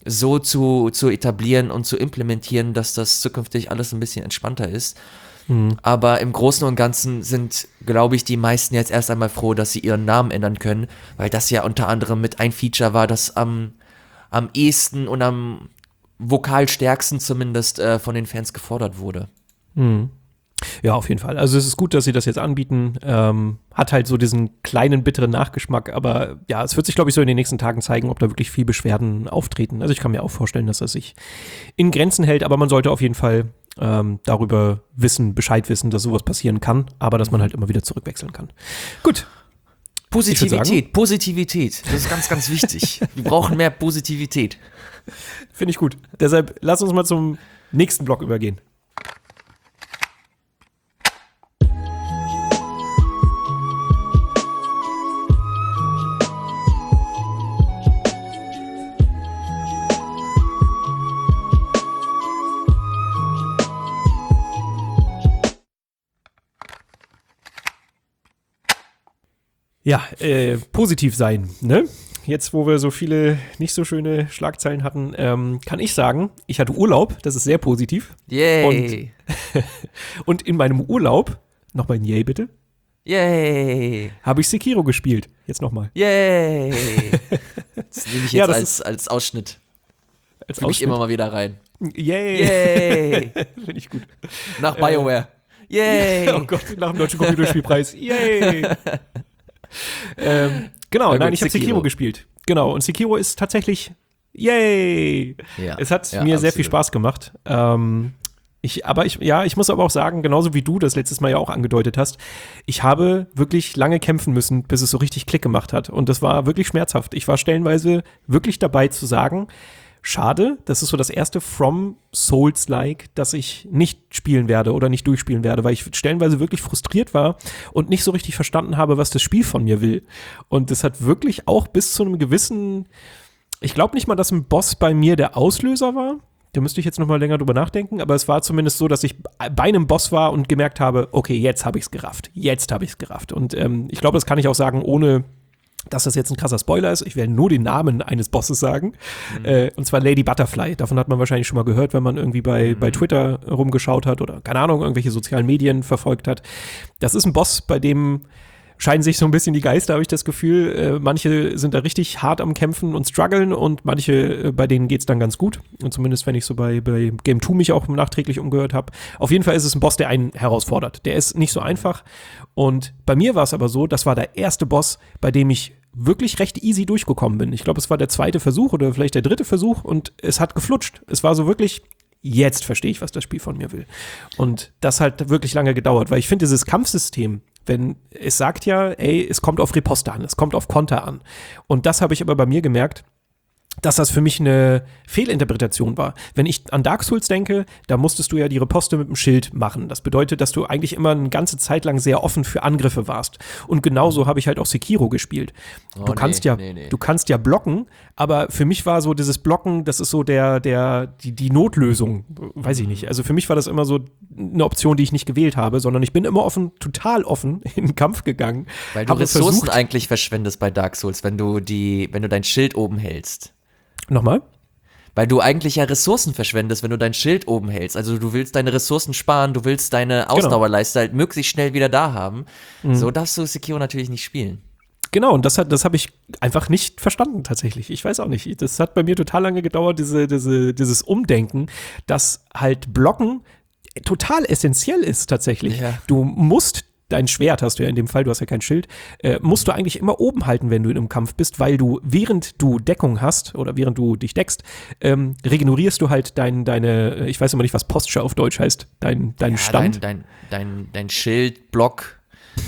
Speaker 2: so zu, zu etablieren und zu implementieren, dass das zukünftig alles ein bisschen entspannter ist. Mhm. Aber im Großen und Ganzen sind, glaube ich, die meisten jetzt erst einmal froh, dass sie ihren Namen ändern können, weil das ja unter anderem mit ein Feature war, das am, am ehesten und am vokalstärksten zumindest äh, von den Fans gefordert wurde.
Speaker 1: Mhm. Ja, auf jeden Fall. Also es ist gut, dass sie das jetzt anbieten. Ähm, hat halt so diesen kleinen, bitteren Nachgeschmack. Aber ja, es wird sich, glaube ich, so in den nächsten Tagen zeigen, ob da wirklich viel Beschwerden auftreten. Also ich kann mir auch vorstellen, dass das sich in Grenzen hält. Aber man sollte auf jeden Fall ähm, darüber wissen, Bescheid wissen, dass sowas passieren kann. Aber dass man halt immer wieder zurückwechseln kann. Gut.
Speaker 2: Positivität, Positivität. Das ist ganz, ganz wichtig. Wir brauchen mehr Positivität.
Speaker 1: Finde ich gut. Deshalb lass uns mal zum nächsten Block übergehen. Ja, äh, positiv sein, ne? Jetzt, wo wir so viele nicht so schöne Schlagzeilen hatten, ähm, kann ich sagen, ich hatte Urlaub, das ist sehr positiv.
Speaker 2: Yay!
Speaker 1: Und, und in meinem Urlaub, nochmal ein Yay bitte.
Speaker 2: Yay!
Speaker 1: Habe ich Sekiro gespielt. Jetzt nochmal.
Speaker 2: Yay! Das nehme ich jetzt
Speaker 1: ja,
Speaker 2: als, als Ausschnitt. Als Ausschnitt. Ich immer mal wieder rein.
Speaker 1: Yay!
Speaker 2: Yay!
Speaker 1: Finde ich gut.
Speaker 2: Nach BioWare. Äh, Yay!
Speaker 1: Oh Gott, nach dem Deutschen Computerspielpreis. Yay! ähm, genau, gut, nein, ich habe Sekiro. Sekiro gespielt. Genau, und Sekiro ist tatsächlich, yay! Ja, es hat
Speaker 2: ja,
Speaker 1: mir
Speaker 2: absolut.
Speaker 1: sehr viel Spaß gemacht. Ähm, ich, aber ich, ja, ich muss aber auch sagen, genauso wie du das letztes Mal ja auch angedeutet hast, ich habe wirklich lange kämpfen müssen, bis es so richtig Klick gemacht hat. Und das war wirklich schmerzhaft. Ich war stellenweise wirklich dabei zu sagen, schade, das ist so das erste From Souls-like, das ich nicht spielen werde oder nicht durchspielen werde, weil ich stellenweise wirklich frustriert war und nicht so richtig verstanden habe, was das Spiel von mir will. Und das hat wirklich auch bis zu einem gewissen, ich glaube nicht mal, dass ein Boss bei mir der Auslöser war. Da müsste ich jetzt noch mal länger drüber nachdenken, aber es war zumindest so, dass ich bei einem Boss war und gemerkt habe, okay, jetzt habe ich es gerafft. Jetzt habe ich es gerafft. Und ähm, ich glaube, das kann ich auch sagen, ohne dass das jetzt ein krasser Spoiler ist. Ich werde nur den Namen eines Bosses sagen. Mhm. Äh, und zwar Lady Butterfly. Davon hat man wahrscheinlich schon mal gehört, wenn man irgendwie bei, mhm. bei Twitter rumgeschaut hat oder, keine Ahnung, irgendwelche sozialen Medien verfolgt hat. Das ist ein Boss, bei dem scheinen sich so ein bisschen die Geister, habe ich das Gefühl. Äh, manche sind da richtig hart am Kämpfen und strugglen und manche, äh, bei denen geht's dann ganz gut. Und zumindest, wenn ich so bei, bei Game zwei mich auch nachträglich umgehört habe. Auf jeden Fall ist es ein Boss, der einen herausfordert. Der ist nicht so einfach. Und bei mir war es aber so, das war der erste Boss, bei dem ich wirklich recht easy durchgekommen bin. Ich glaube, es war der zweite Versuch oder vielleicht der dritte Versuch und es hat geflutscht. Es war so wirklich, jetzt verstehe ich, was das Spiel von mir will. Und das hat wirklich lange gedauert, weil ich finde, dieses Kampfsystem, wenn es sagt ja, ey, es kommt auf Riposte an, es kommt auf Konter an. Und das habe ich aber bei mir gemerkt, dass das für mich eine Fehlinterpretation war. Wenn ich an Dark Souls denke, da musstest du ja die Riposte mit dem Schild machen. Das bedeutet, dass du eigentlich immer eine ganze Zeit lang sehr offen für Angriffe warst. Und genauso habe ich halt auch Sekiro gespielt.
Speaker 2: Oh,
Speaker 1: du kannst nee, ja, nee, nee. du kannst ja blocken, aber für mich war so dieses Blocken, das ist so der, der, die, die Notlösung, weiß ich nicht. Also für mich war das immer so eine Option, die ich nicht gewählt habe, sondern ich bin immer offen, total offen in den Kampf gegangen.
Speaker 2: Weil du Ressourcen versucht, eigentlich verschwendest bei Dark Souls, wenn du die, wenn du dein Schild oben hältst.
Speaker 1: Nochmal?
Speaker 2: Weil du eigentlich ja Ressourcen verschwendest, wenn du dein Schild oben hältst. Also du willst deine Ressourcen sparen, du willst deine Ausdauerleiste halt möglichst schnell wieder da haben. Mhm. So darfst du Sekiro natürlich nicht spielen.
Speaker 1: Genau, und das hat, das habe ich einfach nicht verstanden tatsächlich. Ich weiß auch nicht. Das hat bei mir total lange gedauert, diese, diese, dieses Umdenken, dass halt Blocken total essentiell ist tatsächlich. Ja. Du musst dein Schwert hast du ja in dem Fall, du hast ja kein Schild, äh, musst du eigentlich immer oben halten, wenn du in einem Kampf bist, weil du, während du Deckung hast oder während du dich deckst, ähm, regenerierst du halt dein, deine, ich weiß immer nicht, was Posture auf Deutsch heißt, dein, dein
Speaker 2: ja,
Speaker 1: Stand.
Speaker 2: Dein, dein, dein, dein Schild, Block.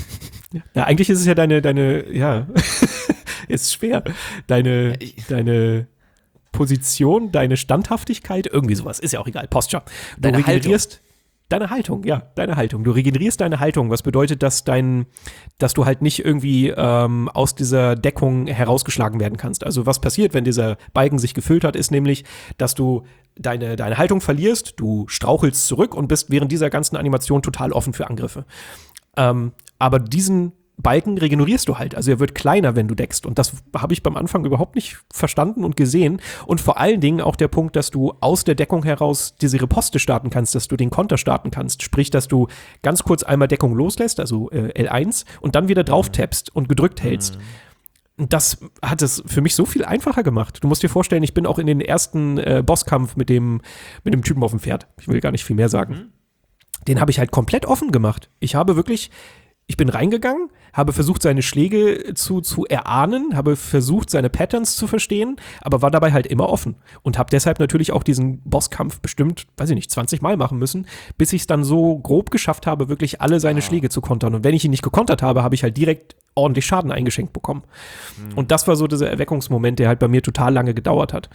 Speaker 1: Ja, eigentlich ist es ja deine, deine, ja, ist schwer, deine, deine Position, deine Standhaftigkeit, irgendwie sowas, ist ja auch egal, Posture. Du
Speaker 2: deine
Speaker 1: regenerierst
Speaker 2: Haltung.
Speaker 1: Deine Haltung, ja, deine Haltung. Du regenerierst deine Haltung, was bedeutet, dass dein, dass du halt nicht irgendwie ähm, aus dieser Deckung herausgeschlagen werden kannst. Also was passiert, wenn dieser Balken sich gefüllt hat, ist nämlich, dass du deine, deine Haltung verlierst, du strauchelst zurück und bist während dieser ganzen Animation total offen für Angriffe. Ähm, aber diesen Balken regenerierst du halt. Also er wird kleiner, wenn du deckst. Und das habe ich beim Anfang überhaupt nicht verstanden und gesehen. Und vor allen Dingen auch der Punkt, dass du aus der Deckung heraus diese Riposte starten kannst, dass du den Konter starten kannst. Sprich, dass du ganz kurz einmal Deckung loslässt, also äh, L eins, und dann wieder drauf tappst und gedrückt hältst. Und das hat es für mich so viel einfacher gemacht. Du musst dir vorstellen, ich bin auch in den ersten äh, Bosskampf mit dem, mit dem Typen auf dem Pferd. Ich will gar nicht viel mehr sagen. Mhm. Den habe ich halt komplett offen gemacht. Ich habe wirklich Ich bin reingegangen, habe versucht, seine Schläge zu, zu erahnen, habe versucht, seine Patterns zu verstehen, aber war dabei halt immer offen und habe deshalb natürlich auch diesen Bosskampf bestimmt, weiß ich nicht, zwanzig Mal machen müssen, bis ich es dann so grob geschafft habe, wirklich alle seine Schläge zu kontern. Und wenn ich ihn nicht gekontert habe, habe ich halt direkt ordentlich Schaden eingeschenkt bekommen. Mhm. Und das war so dieser Erweckungsmoment, der halt bei mir total lange gedauert hat.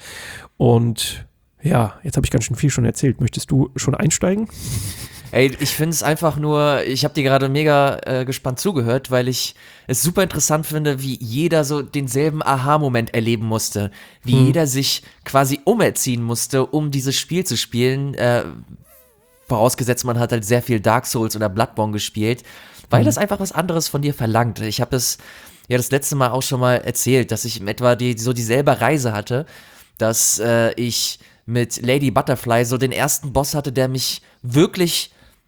Speaker 1: Und ja, jetzt habe ich ganz schön viel schon erzählt. Möchtest du schon einsteigen?
Speaker 2: Ey, ich finde es einfach nur, ich habe dir gerade mega äh, gespannt zugehört, weil ich es super interessant finde, wie jeder so denselben Aha-Moment erleben musste. Wie hm. jeder sich quasi umerziehen musste, um dieses Spiel zu spielen. Äh, vorausgesetzt, man hat halt sehr viel Dark Souls oder Bloodborne gespielt, weil hm. das einfach was anderes von dir verlangt. Ich habe es ja das letzte Mal auch schon mal erzählt, dass ich etwa die, so dieselbe Reise hatte, dass äh, ich mit Lady Butterfly so den ersten Boss hatte, der mich wirklich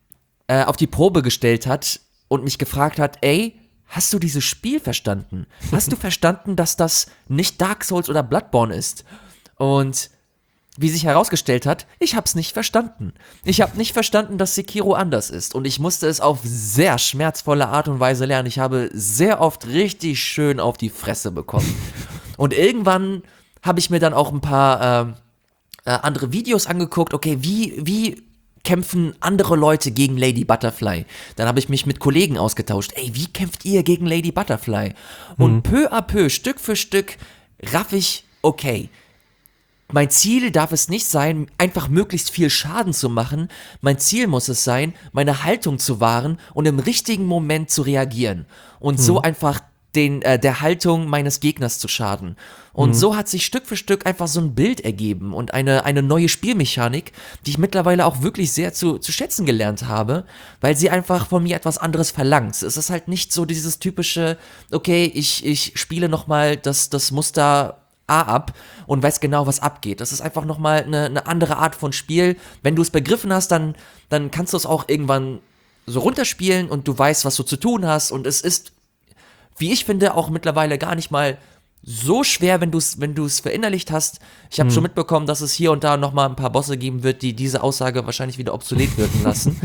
Speaker 2: Äh, auf die Probe gestellt hat und mich gefragt hat, ey, hast du dieses Spiel verstanden? Hast du verstanden, dass das nicht Dark Souls oder Bloodborne ist? Und wie sich herausgestellt hat, ich hab's nicht verstanden. Ich hab nicht verstanden, dass Sekiro anders ist und ich musste es auf sehr schmerzvolle Art und Weise lernen. Ich habe sehr oft richtig schön auf die Fresse bekommen. Und irgendwann habe ich mir dann auch ein paar äh, äh, andere Videos angeguckt. Okay, wie, wie kämpfen andere Leute gegen Lady Butterfly. Dann habe ich mich mit Kollegen ausgetauscht. Ey, wie kämpft ihr gegen Lady Butterfly? Und mhm. peu à peu, Stück für Stück, raff ich, okay, mein Ziel darf es nicht sein, einfach möglichst viel Schaden zu machen. Mein Ziel muss es sein, meine Haltung zu wahren und im richtigen Moment zu reagieren. Und mhm. so einfach den, äh, der Haltung meines Gegners zu schaden. Und mhm. so hat sich Stück für Stück einfach so ein Bild ergeben und eine, eine neue Spielmechanik, die ich mittlerweile auch wirklich sehr zu, zu schätzen gelernt habe, weil sie einfach von mir etwas anderes verlangt. Es ist halt nicht so dieses typische, okay, ich, ich spiele nochmal das, das Muster A ab und weiß genau, was abgeht. Das ist einfach nochmal eine, eine andere Art von Spiel. Wenn du es begriffen hast, dann, dann kannst du es auch irgendwann so runterspielen und du weißt, was du zu tun hast und es ist, wie ich finde, auch mittlerweile gar nicht mal so schwer, wenn du es wenn du es verinnerlicht hast. Ich habe hm. schon mitbekommen, dass es hier und da nochmal ein paar Bosse geben wird, die diese Aussage wahrscheinlich wieder obsolet wirken lassen.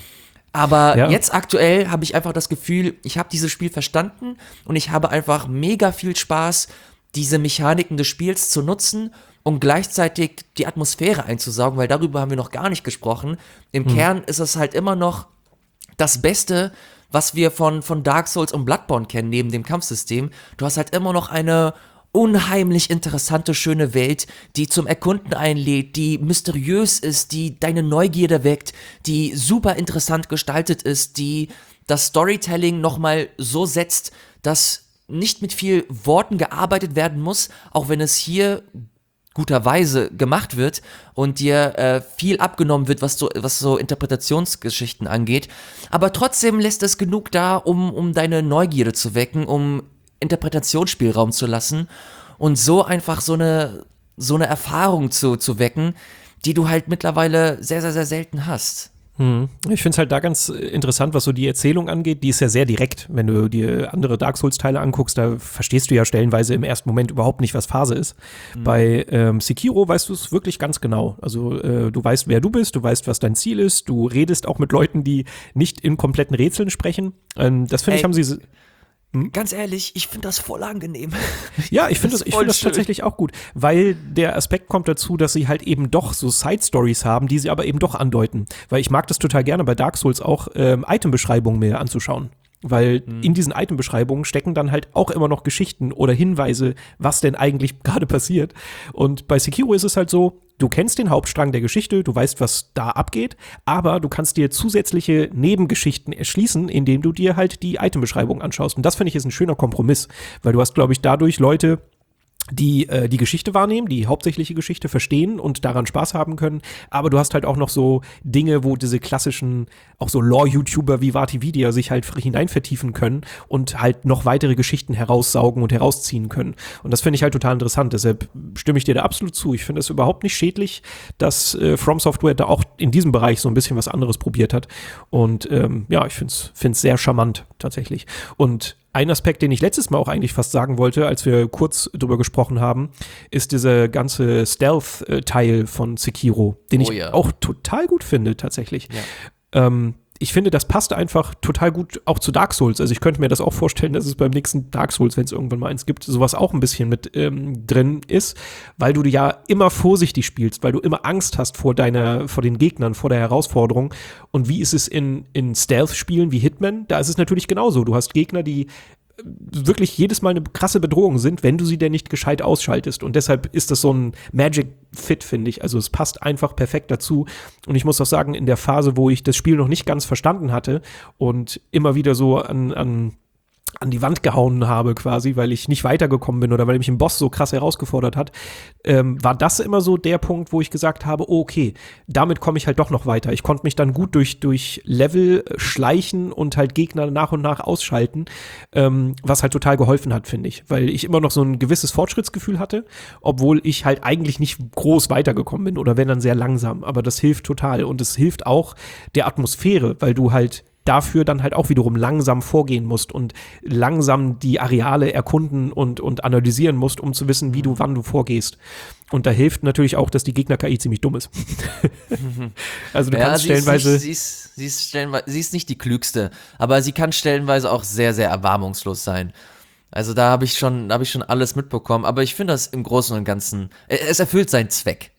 Speaker 2: Aber ja. jetzt aktuell habe ich einfach das Gefühl, ich habe dieses Spiel verstanden und ich habe einfach mega viel Spaß, diese Mechaniken des Spiels zu nutzen und gleichzeitig die Atmosphäre einzusaugen, weil darüber haben wir noch gar nicht gesprochen. Im hm. Kern ist es halt immer noch das Beste, was wir von, von Dark Souls und Bloodborne kennen, neben dem Kampfsystem. Du hast halt immer noch eine unheimlich interessante, schöne Welt, die zum Erkunden einlädt, die mysteriös ist, die deine Neugierde weckt, die super interessant gestaltet ist, die das Storytelling nochmal so setzt, dass nicht mit viel Worten gearbeitet werden muss, auch wenn es hier guterweise gemacht wird und dir äh, viel abgenommen wird, was so, was so Interpretationsgeschichten angeht. Aber trotzdem lässt es genug da, um, um deine Neugierde zu wecken, um Interpretationsspielraum zu lassen und so einfach so eine, so eine Erfahrung zu, zu wecken, die du halt mittlerweile sehr, sehr, sehr selten hast.
Speaker 1: Hm. Ich finde es halt da ganz interessant, was so die Erzählung angeht. Die ist ja sehr direkt. Wenn du dir andere Dark Souls-Teile anguckst, da verstehst du ja stellenweise im ersten Moment überhaupt nicht, was Phase ist. Mhm. Bei ähm, Sekiro weißt du es wirklich ganz genau. Also äh, du weißt, wer du bist, du weißt, was dein Ziel ist, du redest auch mit Leuten, die nicht in kompletten Rätseln sprechen. Ähm, das finde ich, haben sie...
Speaker 2: Hm? Ganz ehrlich, ich finde das voll angenehm.
Speaker 1: Ja, ich finde das, das, ich find das tatsächlich auch gut, weil der Aspekt kommt dazu, dass sie halt eben doch so Side-Stories haben, die sie aber eben doch andeuten. Weil ich mag das total gerne bei Dark Souls auch, ähm, Item-Beschreibungen mir anzuschauen. Weil hm. in diesen Item-Beschreibungen stecken dann halt auch immer noch Geschichten oder Hinweise, was denn eigentlich gerade passiert. Und bei Sekiro ist es halt so, du kennst den Hauptstrang der Geschichte, du weißt, was da abgeht, aber du kannst dir zusätzliche Nebengeschichten erschließen, indem du dir halt die Item-Beschreibung anschaust. Und das, finde ich, ist ein schöner Kompromiss, weil du hast, glaube ich, dadurch Leute, die äh, die Geschichte wahrnehmen, die hauptsächliche Geschichte verstehen und daran Spaß haben können. Aber du hast halt auch noch so Dinge, wo diese klassischen, auch so Lore-YouTuber wie Vatividia sich halt hinein vertiefen können und halt noch weitere Geschichten heraussaugen und herausziehen können. Und das finde ich halt total interessant. Deshalb stimme ich dir da absolut zu. Ich finde es überhaupt nicht schädlich, dass äh, From Software da auch in diesem Bereich so ein bisschen was anderes probiert hat. Und ähm, ja, ich finde es sehr charmant tatsächlich. Und ein Aspekt, den ich letztes Mal auch eigentlich fast sagen wollte, als wir kurz drüber gesprochen haben, ist dieser ganze Stealth-Teil von Sekiro, den ich
Speaker 2: Oh ja.
Speaker 1: auch total gut finde, tatsächlich. Ja. Ähm, ich finde, das passt einfach total gut auch zu Dark Souls. Also ich könnte mir das auch vorstellen, dass es beim nächsten Dark Souls, wenn es irgendwann mal eins gibt, sowas auch ein bisschen mit ähm, drin ist, weil du ja immer vorsichtig spielst, weil du immer Angst hast vor deiner, vor den Gegnern, vor der Herausforderung. Und wie ist es in, in Stealth-Spielen wie Hitman? Da ist es natürlich genauso. Du hast Gegner, die wirklich jedes Mal eine krasse Bedrohung sind, wenn du sie denn nicht gescheit ausschaltest. Und deshalb ist das so ein Magic Fit, finde ich. Also es passt einfach perfekt dazu. Und ich muss auch sagen, in der Phase, wo ich das Spiel noch nicht ganz verstanden hatte und immer wieder so an, an an die Wand gehauen habe quasi, weil ich nicht weitergekommen bin oder weil mich ein Boss so krass herausgefordert hat, ähm, war das immer so der Punkt, wo ich gesagt habe, oh, okay, damit komme ich halt doch noch weiter. Ich konnte mich dann gut durch, durch Level schleichen und halt Gegner nach und nach ausschalten, ähm, was halt total geholfen hat, finde ich, weil ich immer noch so ein gewisses Fortschrittsgefühl hatte, obwohl ich halt eigentlich nicht groß weitergekommen bin oder wenn dann sehr langsam, aber das hilft total und es hilft auch der Atmosphäre, weil du halt dafür dann halt auch wiederum langsam vorgehen musst und langsam die Areale erkunden und, und analysieren musst, um zu wissen, wie du wann du vorgehst. Und da hilft natürlich auch, dass die Gegner-K I ziemlich dumm ist. Also du
Speaker 2: ja,
Speaker 1: kannst
Speaker 2: sie ist
Speaker 1: stellenweise
Speaker 2: nicht, sie, ist, sie, ist stellenweise sie ist nicht die klügste, aber sie kann stellenweise auch sehr, sehr erbarmungslos sein. Also da habe ich schon, da habe ich schon alles mitbekommen, aber ich finde das im Großen und Ganzen, es erfüllt seinen Zweck.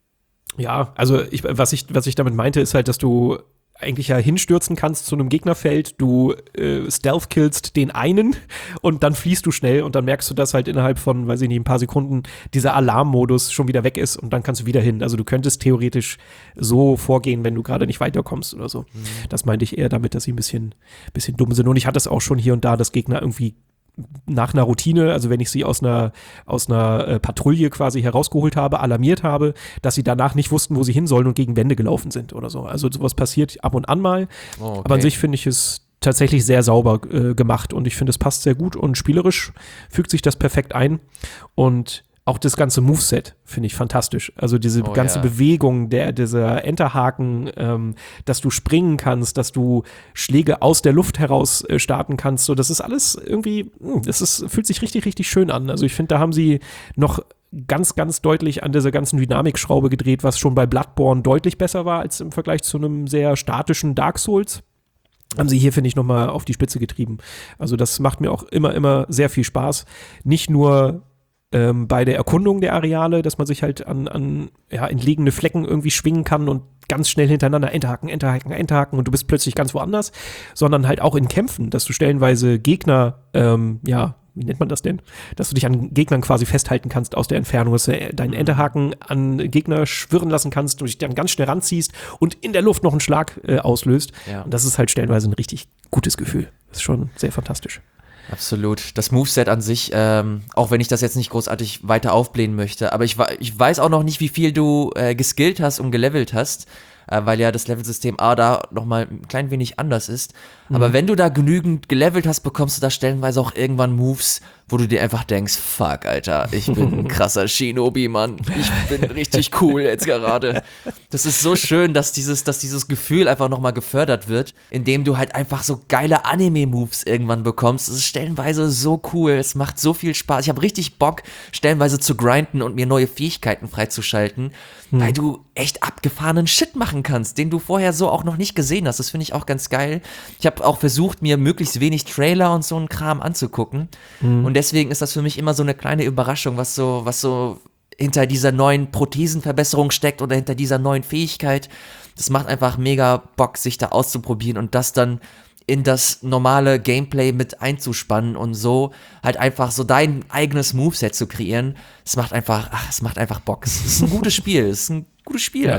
Speaker 1: Ja, also ich, was ich, was ich damit meinte, ist halt, dass du eigentlich ja hinstürzen kannst zu einem Gegnerfeld, du äh, Stealth-killst den einen und dann fliehst du schnell und dann merkst du, dass halt innerhalb von, weiß ich nicht, ein paar Sekunden dieser Alarmmodus schon wieder weg ist und dann kannst du wieder hin. Also du könntest theoretisch so vorgehen, wenn du gerade nicht weiterkommst oder so. Mhm. Das meinte ich eher damit, dass sie ein bisschen, bisschen dumm sind. Und ich hatte es auch schon hier und da, dass Gegner irgendwie nach einer Routine, also wenn ich sie aus einer, aus einer äh, Patrouille quasi herausgeholt habe, alarmiert habe, dass sie danach nicht wussten, wo sie hin sollen und gegen Wände gelaufen sind oder so. Also sowas passiert ab und an mal. Oh, okay. Aber an sich finde ich es tatsächlich sehr sauber äh, gemacht und ich finde, es passt sehr gut und spielerisch fügt sich das perfekt ein und auch das ganze Moveset finde ich fantastisch. Also diese oh, ganze ja. Bewegung, der, dieser Enterhaken, ähm, dass du springen kannst, dass du Schläge aus der Luft heraus äh, starten kannst. So, das ist alles irgendwie, mh, das ist, fühlt sich richtig, richtig schön an. Also ich finde, da haben sie noch ganz, ganz deutlich an dieser ganzen Dynamikschraube gedreht, was schon bei Bloodborne deutlich besser war als im Vergleich zu einem sehr statischen Dark Souls. Haben sie hier, finde ich, nochmal auf die Spitze getrieben. Also das macht mir auch immer, immer sehr viel Spaß. Nicht nur Ähm, bei der Erkundung der Areale, dass man sich halt an, an ja, entlegene Flecken irgendwie schwingen kann und ganz schnell hintereinander enterhaken, enterhaken, enterhaken und du bist plötzlich ganz woanders, sondern halt auch in Kämpfen, dass du stellenweise Gegner, ähm, ja, wie nennt man das denn? Dass du dich an Gegnern quasi festhalten kannst aus der Entfernung, dass du deinen Enterhaken an Gegner schwirren lassen kannst und dich dann ganz schnell ranziehst und in der Luft noch einen Schlag äh, auslöst. Ja. Und das ist halt stellenweise ein richtig gutes Gefühl. Das ist schon sehr fantastisch.
Speaker 2: Absolut. Das Moveset an sich, ähm, auch wenn ich das jetzt nicht großartig weiter aufblähen möchte, aber ich, ich weiß auch noch nicht, wie viel du äh, geskillt hast und gelevelt hast, äh, weil ja das Levelsystem A da nochmal ein klein wenig anders ist. Mhm. Aber wenn du da genügend gelevelt hast, bekommst du da stellenweise auch irgendwann Moves, wo du dir einfach denkst, fuck, Alter, ich bin ein krasser Shinobi, Mann. Ich bin richtig cool jetzt gerade. Das ist so schön, dass dieses, dass dieses Gefühl einfach nochmal gefördert wird, indem du halt einfach so geile Anime-Moves irgendwann bekommst. Das ist stellenweise so cool. Es macht so viel Spaß. Ich habe richtig Bock, stellenweise zu grinden und mir neue Fähigkeiten freizuschalten, hm. weil du echt abgefahrenen Shit machen kannst, den du vorher so auch noch nicht gesehen hast. Das finde ich auch ganz geil. Ich habe auch versucht, mir möglichst wenig Trailer und so einen Kram anzugucken. Hm. Und deswegen ist das für mich immer so eine kleine Überraschung, was so, was so hinter dieser neuen Prothesenverbesserung steckt oder hinter dieser neuen Fähigkeit. Das macht einfach mega Bock, sich da auszuprobieren und das dann in das normale Gameplay mit einzuspannen und so halt einfach so dein eigenes Moveset zu kreieren. Es macht einfach, ach, es macht einfach Bock. Es ist ein gutes Spiel, es ist ein gutes Spiel
Speaker 1: ja,
Speaker 2: einfach.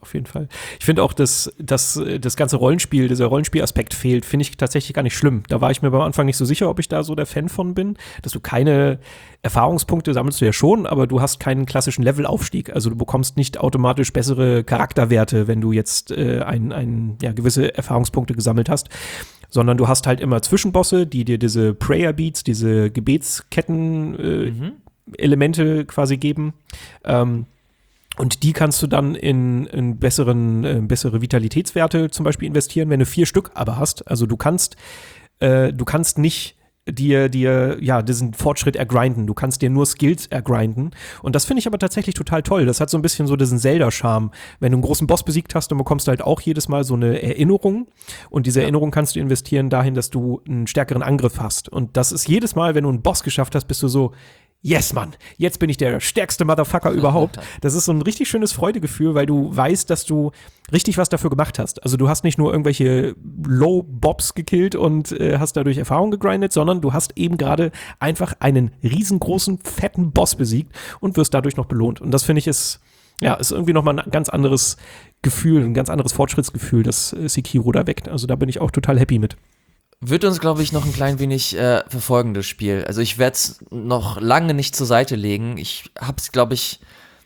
Speaker 1: Auf jeden Fall. Ich finde auch, dass, dass das ganze Rollenspiel, dieser Rollenspielaspekt fehlt, finde ich tatsächlich gar nicht schlimm. Da war ich mir am Anfang nicht so sicher, ob ich da so der Fan von bin, dass du keine Erfahrungspunkte sammelst du ja schon, aber du hast keinen klassischen Levelaufstieg. Also du bekommst nicht automatisch bessere Charakterwerte, wenn du jetzt äh, ein, ein, ja, gewisse Erfahrungspunkte gesammelt hast, sondern du hast halt immer Zwischenbosse, die dir diese Prayer Beats, diese Gebetsketten äh, mhm. Elemente quasi geben. Ähm, Und die kannst du dann in, in besseren, äh, bessere Vitalitätswerte zum Beispiel investieren, wenn du vier Stück aber hast. Also du kannst, äh, du kannst nicht dir, dir, ja, diesen Fortschritt ergrinden. Du kannst dir nur Skills ergrinden. Und das finde ich aber tatsächlich total toll. Das hat so ein bisschen so diesen Zelda-Charme. Wenn du einen großen Boss besiegt hast, dann bekommst du halt auch jedes Mal so eine Erinnerung. Und diese ja. Erinnerung kannst du investieren dahin, dass du einen stärkeren Angriff hast. Und das ist jedes Mal, wenn du einen Boss geschafft hast, bist du so, yes, Mann, jetzt bin ich der stärkste Motherfucker überhaupt. Das ist so ein richtig schönes Freudegefühl, weil du weißt, dass du richtig was dafür gemacht hast. Also du hast nicht nur irgendwelche Low-Bobs gekillt und äh, hast dadurch Erfahrung gegrindet, sondern du hast eben gerade einfach einen riesengroßen, fetten Boss besiegt und wirst dadurch noch belohnt. Und das finde ich ist, ja, ist irgendwie nochmal ein ganz anderes Gefühl, ein ganz anderes Fortschrittsgefühl, das äh, Sekiro da weckt. Also da bin ich auch total happy mit.
Speaker 2: Wird uns, glaube ich, noch ein klein wenig äh, verfolgen, das Spiel. Also ich werde es noch lange nicht zur Seite legen. Ich habe es, glaube ich,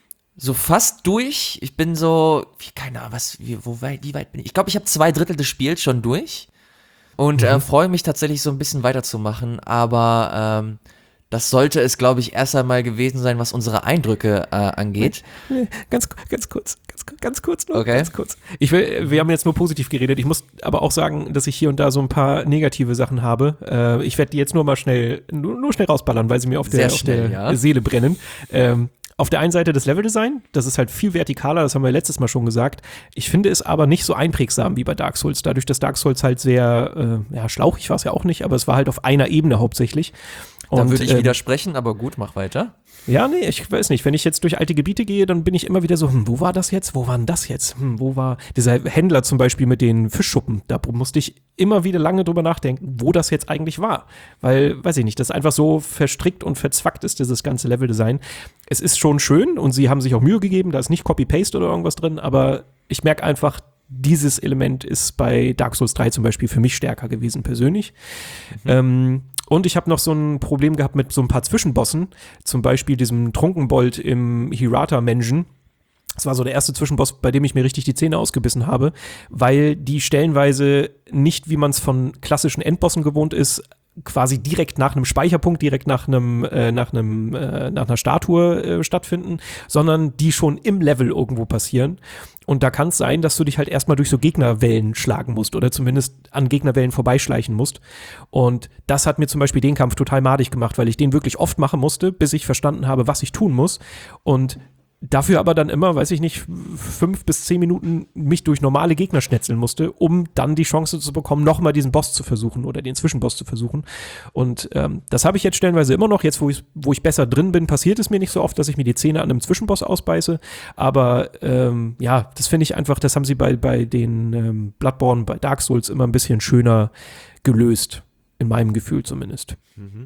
Speaker 2: so fast durch. Ich bin so, wie, keine Ahnung, was, wie, wo weit, wie weit bin ich? Ich glaube, ich habe zwei Drittel des Spiels schon durch und mhm. äh, freue mich tatsächlich so ein bisschen weiterzumachen. Aber ähm, das sollte es, glaube ich, erst einmal gewesen sein, was unsere Eindrücke äh, angeht.
Speaker 1: Ganz, ganz kurz, ganz, ganz kurz nur,
Speaker 2: okay.
Speaker 1: ganz kurz. Ich will, wir haben jetzt nur positiv geredet. Ich muss aber auch sagen, dass ich hier und da so ein paar negative Sachen habe. Äh, ich werde die jetzt nur mal schnell, nur, nur schnell rausballern, weil sie mir auf der,
Speaker 2: schnell,
Speaker 1: auf der
Speaker 2: ja.
Speaker 1: Seele brennen. Ähm, Auf der einen Seite das Leveldesign, das ist halt viel vertikaler, das haben wir letztes Mal schon gesagt. Ich finde es aber nicht so einprägsam wie bei Dark Souls, dadurch, dass Dark Souls halt sehr, äh, ja, schlauchig war es ja auch nicht, aber es war halt auf einer Ebene hauptsächlich.
Speaker 2: Da würde ich äh, widersprechen, aber gut, mach weiter.
Speaker 1: Ja, nee, ich weiß nicht. Wenn ich jetzt durch alte Gebiete gehe, dann bin ich immer wieder so, hm, wo war das jetzt? Wo war denn das jetzt? Hm, wo war dieser Händler zum Beispiel mit den Fischschuppen? Da musste ich immer wieder lange drüber nachdenken, wo das jetzt eigentlich war. Weil, weiß ich nicht, das einfach so verstrickt und verzwackt ist, dieses ganze Leveldesign. Es ist schon schön und sie haben sich auch Mühe gegeben, da ist nicht Copy-Paste oder irgendwas drin, aber ich merke einfach, dieses Element ist bei Dark Souls drei zum Beispiel für mich stärker gewesen, persönlich. Mhm. Ähm, Und ich habe noch so ein Problem gehabt mit so ein paar Zwischenbossen, zum Beispiel diesem Trunkenbold im Hirata-Menschen. Das war so der erste Zwischenboss, bei dem ich mir richtig die Zähne ausgebissen habe, weil die stellenweise nicht, wie man es von klassischen Endbossen gewohnt ist, quasi direkt nach einem Speicherpunkt, direkt nach einem, äh, nach einem, äh, nach einer Statue äh, stattfinden, sondern die schon im Level irgendwo passieren. Und da kann es sein, dass du dich halt erstmal durch so Gegnerwellen schlagen musst oder zumindest an Gegnerwellen vorbeischleichen musst. Und das hat mir zum Beispiel den Kampf total madig gemacht, weil ich den wirklich oft machen musste, bis ich verstanden habe, was ich tun muss. Und dafür aber dann immer, weiß ich nicht, fünf bis zehn Minuten mich durch normale Gegner schnetzeln musste, um dann die Chance zu bekommen, nochmal diesen Boss zu versuchen oder den Zwischenboss zu versuchen. Und ähm, das habe ich jetzt stellenweise immer noch. Jetzt, wo ich, wo ich besser drin bin, passiert es mir nicht so oft, dass ich mir die Zähne an einem Zwischenboss ausbeiße. Aber ähm, ja, das finde ich einfach, das haben sie bei, bei den ähm, Bloodborne, bei Dark Souls immer ein bisschen schöner gelöst. In meinem Gefühl zumindest. Mhm.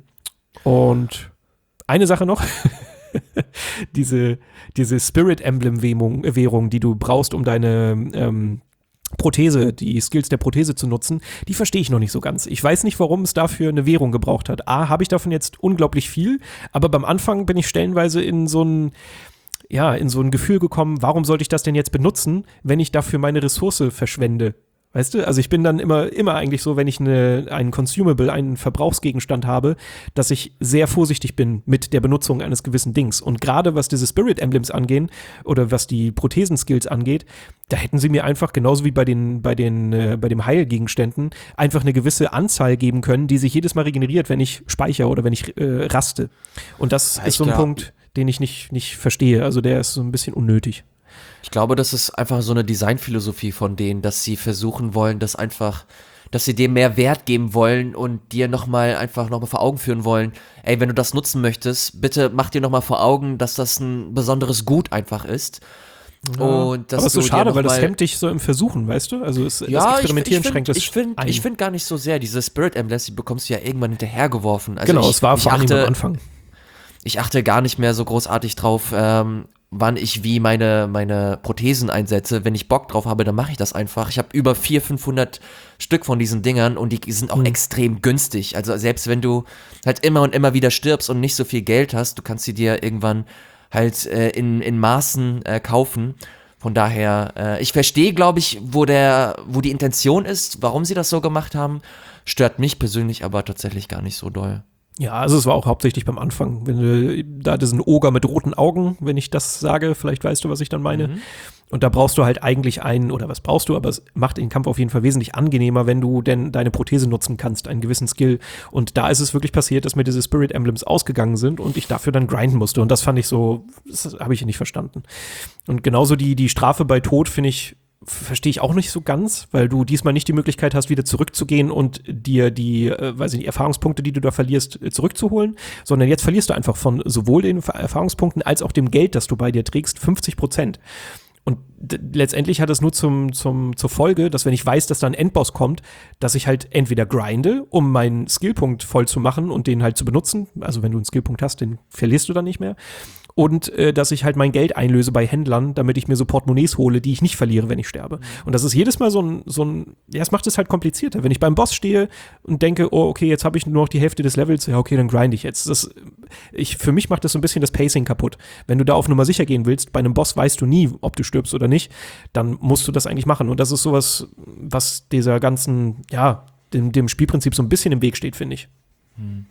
Speaker 1: Und eine Sache noch. diese, diese Spirit-Emblem-Währung, die du brauchst, um deine ähm, Prothese, die Skills der Prothese zu nutzen, die verstehe ich noch nicht so ganz. Ich weiß nicht, warum es dafür eine Währung gebraucht hat. A, habe ich davon jetzt unglaublich viel, aber beim Anfang bin ich stellenweise in so ein ja, in so ein Gefühl gekommen, warum sollte ich das denn jetzt benutzen, wenn ich dafür meine Ressource verschwende? Weißt du, also ich bin dann immer, immer eigentlich so, wenn ich eine, einen Consumable, einen Verbrauchsgegenstand habe, dass ich sehr vorsichtig bin mit der Benutzung eines gewissen Dings. Und gerade was diese Spirit Emblems angehen oder was die Prothesenskills angeht, da hätten sie mir einfach, genauso wie bei den, bei den, äh, bei dem Heilgegenständen, einfach eine gewisse Anzahl geben können, die sich jedes Mal regeneriert, wenn ich speichere oder wenn ich äh, raste. Und das
Speaker 2: ja,
Speaker 1: ist so ein
Speaker 2: glaub,
Speaker 1: Punkt, den ich nicht, nicht verstehe. Also der ist so ein bisschen unnötig.
Speaker 2: Ich glaube, das ist einfach so eine Designphilosophie von denen, dass sie versuchen wollen, dass einfach, dass sie dem mehr Wert geben wollen und dir nochmal einfach nochmal vor Augen führen wollen, ey, wenn du das nutzen möchtest, bitte mach dir nochmal vor Augen, dass das ein besonderes Gut einfach ist.
Speaker 1: Ja,
Speaker 2: und dass
Speaker 1: aber es ist so schade, weil das
Speaker 2: mal,
Speaker 1: hemmt dich so im Versuchen, weißt du? Also es,
Speaker 2: ja,
Speaker 1: das Experimentieren
Speaker 2: ich, ich
Speaker 1: schränkt
Speaker 2: find,
Speaker 1: das
Speaker 2: ich find,
Speaker 1: ein.
Speaker 2: Ich finde gar nicht so sehr, diese Spirit Emblems, die bekommst du ja irgendwann hinterhergeworfen. Also
Speaker 1: genau,
Speaker 2: ich,
Speaker 1: es war vor allem am Anfang.
Speaker 2: Ich achte gar nicht mehr so großartig drauf, ähm, wann ich wie meine, meine Prothesen einsetze. Wenn ich Bock drauf habe, dann mache ich das einfach. Ich habe über vierhundert, fünfhundert Stück von diesen Dingern und die sind auch mhm. extrem günstig. Also selbst wenn du halt immer und immer wieder stirbst und nicht so viel Geld hast, du kannst sie dir irgendwann halt äh, in, in Maßen äh, kaufen. Von daher, äh, ich verstehe, glaube ich, wo der, wo die Intention ist, warum sie das so gemacht haben. Stört mich persönlich aber tatsächlich gar nicht so doll.
Speaker 1: Ja, also es war auch hauptsächlich beim Anfang, wenn du da diesen Oger mit roten Augen, wenn ich das sage, vielleicht weißt du, was ich dann meine. Mhm. Und da brauchst du halt eigentlich einen, oder was brauchst du, aber es macht den Kampf auf jeden Fall wesentlich angenehmer, wenn du denn deine Prothese nutzen kannst, einen gewissen Skill. Und da ist es wirklich passiert, dass mir diese Spirit Emblems ausgegangen sind und ich dafür dann grinden musste. Und das fand ich so, das habe ich nicht verstanden. Und genauso die, die Strafe bei Tod, finde ich, verstehe ich auch nicht so ganz, weil du diesmal nicht die Möglichkeit hast, wieder zurückzugehen und dir die, äh, weiß ich nicht, Erfahrungspunkte, die du da verlierst, äh, zurückzuholen, sondern jetzt verlierst du einfach von sowohl den Erfahrungspunkten als auch dem Geld, das du bei dir trägst, fünfzig Prozent. Und d- letztendlich hat es nur zum, zum, zur Folge, dass wenn ich weiß, dass da ein Endboss kommt, dass ich halt entweder grinde, um meinen Skillpunkt voll zu machen und den halt zu benutzen, also wenn du einen Skillpunkt hast, den verlierst du dann nicht mehr, und äh, dass ich halt mein Geld einlöse bei Händlern, damit ich mir so Portemonnaies hole, die ich nicht verliere, wenn ich sterbe. Und das ist jedes Mal so ein, so ein, ja, es macht es halt komplizierter. Wenn ich beim Boss stehe und denke, oh, okay, jetzt habe ich nur noch die Hälfte des Levels, ja, okay, dann grinde ich jetzt. Das, ich, für mich macht das so ein bisschen das Pacing kaputt. Wenn du da auf Nummer sicher gehen willst, bei einem Boss weißt du nie, ob du stirbst oder nicht, dann musst du das eigentlich machen. Und das ist sowas, was dieser ganzen, ja, dem, dem Spielprinzip so ein bisschen im Weg steht, finde ich.
Speaker 2: Hm.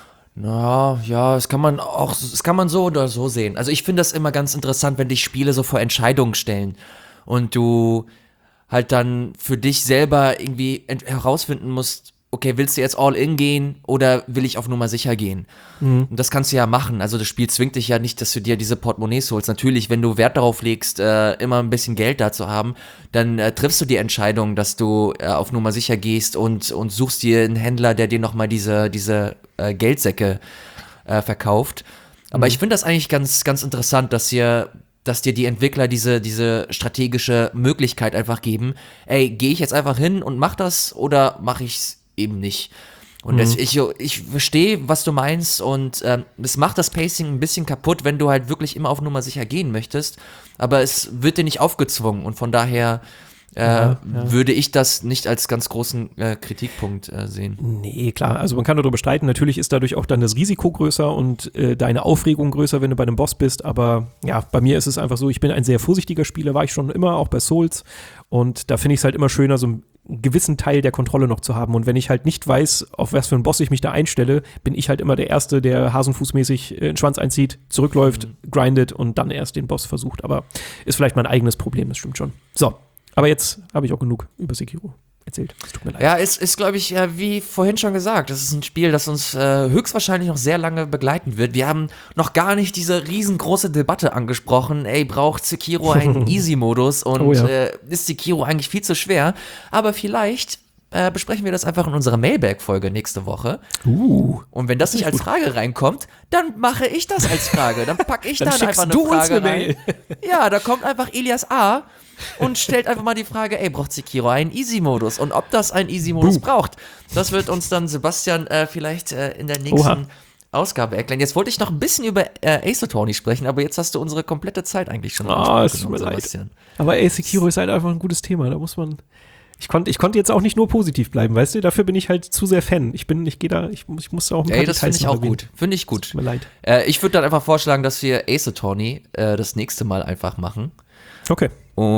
Speaker 2: Na, ja, das kann man auch, das kann man so oder so sehen. Also ich finde das immer ganz interessant, wenn dich Spiele so vor Entscheidungen stellen und du halt dann für dich selber irgendwie ent- herausfinden musst, okay, willst du jetzt all in gehen oder will ich auf Nummer sicher gehen? Mhm. Und das kannst du ja machen. Also das Spiel zwingt dich ja nicht, dass du dir diese Portemonnaies holst. Natürlich, wenn du Wert darauf legst, äh, immer ein bisschen Geld da zu haben, dann äh, triffst du die Entscheidung, dass du äh, auf Nummer sicher gehst und, und suchst dir einen Händler, der dir nochmal diese, diese äh, Geldsäcke äh, verkauft. Aber mhm. ich finde das eigentlich ganz, ganz interessant, dass ihr dass dir die Entwickler diese, diese strategische Möglichkeit einfach geben. Ey, gehe ich jetzt einfach hin und mach das oder mache ich's eben nicht? Und mhm. das, ich, ich verstehe, was du meinst und ähm, es macht das Pacing ein bisschen kaputt, wenn du halt wirklich immer auf Nummer sicher gehen möchtest, aber es wird dir nicht aufgezwungen und von daher äh, ja, ja. würde ich das nicht als ganz großen äh, Kritikpunkt äh, sehen.
Speaker 1: Nee, klar, also man kann darüber streiten, natürlich ist dadurch auch dann das Risiko größer und äh, deine Aufregung größer, wenn du bei einem Boss bist, aber ja, bei mir ist es einfach so, ich bin ein sehr vorsichtiger Spieler, war ich schon immer, auch bei Souls und da finde ich es halt immer schöner, so einen gewissen Teil der Kontrolle noch zu haben und wenn ich halt nicht weiß, auf was für einen Boss ich mich da einstelle, bin ich halt immer der Erste, der hasenfußmäßig den Schwanz einzieht, zurückläuft, mhm. grindet und dann erst den Boss versucht, aber ist vielleicht mein eigenes Problem, das stimmt schon. So. Aber jetzt habe ich auch genug über Sekiro erzählt. Es tut mir leid.
Speaker 2: Ja, es ist, glaube ich, ja, wie vorhin schon gesagt, das ist ein Spiel, das uns äh, höchstwahrscheinlich noch sehr lange begleiten wird. Wir haben noch gar nicht diese riesengroße Debatte angesprochen. Ey, braucht Sekiro einen Easy-Modus und oh ja. äh, ist Sekiro eigentlich viel zu schwer? Aber vielleicht äh, besprechen wir das einfach in unserer Mailbag-Folge nächste Woche.
Speaker 1: Uh,
Speaker 2: und wenn das nicht als Frage reinkommt, dann mache ich das als Frage. Dann packe ich dann, dann einfach eine
Speaker 1: du
Speaker 2: Frage
Speaker 1: uns eine
Speaker 2: rein.
Speaker 1: Mail.
Speaker 2: Ja, da kommt einfach Elias A. und stellt einfach mal die Frage, ey, braucht Sekiro einen Easy-Modus? Und ob das einen Easy-Modus Boom. braucht, das wird uns dann Sebastian äh, vielleicht äh, in der nächsten Oha. Ausgabe erklären. Jetzt wollte ich noch ein bisschen über äh, Ace Attorney sprechen, aber jetzt hast du unsere komplette Zeit eigentlich schon.
Speaker 1: Ah, oh, es tut mir leid. Aber ey, Sekiro ist halt einfach ein gutes Thema, da muss man Ich konnte ich konnte jetzt auch nicht nur positiv bleiben, weißt du? Dafür bin ich halt zu sehr Fan. Ich bin, ich gehe da, ich, ich muss auch ein paar
Speaker 2: Ey, das finde ich auch gut. Finde ich gut.
Speaker 1: Tut mir leid.
Speaker 2: Äh, ich würde dann einfach vorschlagen, dass wir Ace Attorney äh, das nächste Mal einfach machen.
Speaker 1: Okay.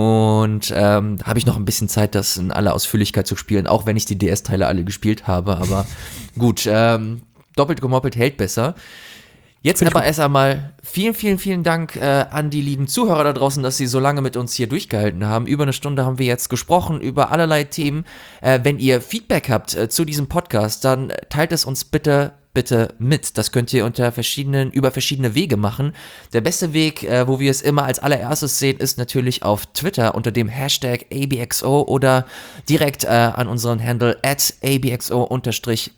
Speaker 2: Und ähm, habe ich noch ein bisschen Zeit, das in aller Ausführlichkeit zu spielen, auch wenn ich die D S-Teile alle gespielt habe. Aber gut, ähm, doppelt gemoppelt hält besser. Jetzt aber erst einmal vielen, vielen, vielen Dank äh, an die lieben Zuhörer da draußen, dass sie so lange mit uns hier durchgehalten haben. Über eine Stunde haben wir jetzt gesprochen über allerlei Themen. Äh, wenn ihr Feedback habt äh, zu diesem Podcast, dann teilt es uns bitte bitte mit. Das könnt ihr unter verschiedenen, über verschiedene Wege machen. Der beste Weg, äh, wo wir es immer als allererstes sehen, ist natürlich auf Twitter unter dem Hashtag A B X O oder direkt äh, an unseren Handle at A B X O unterstrich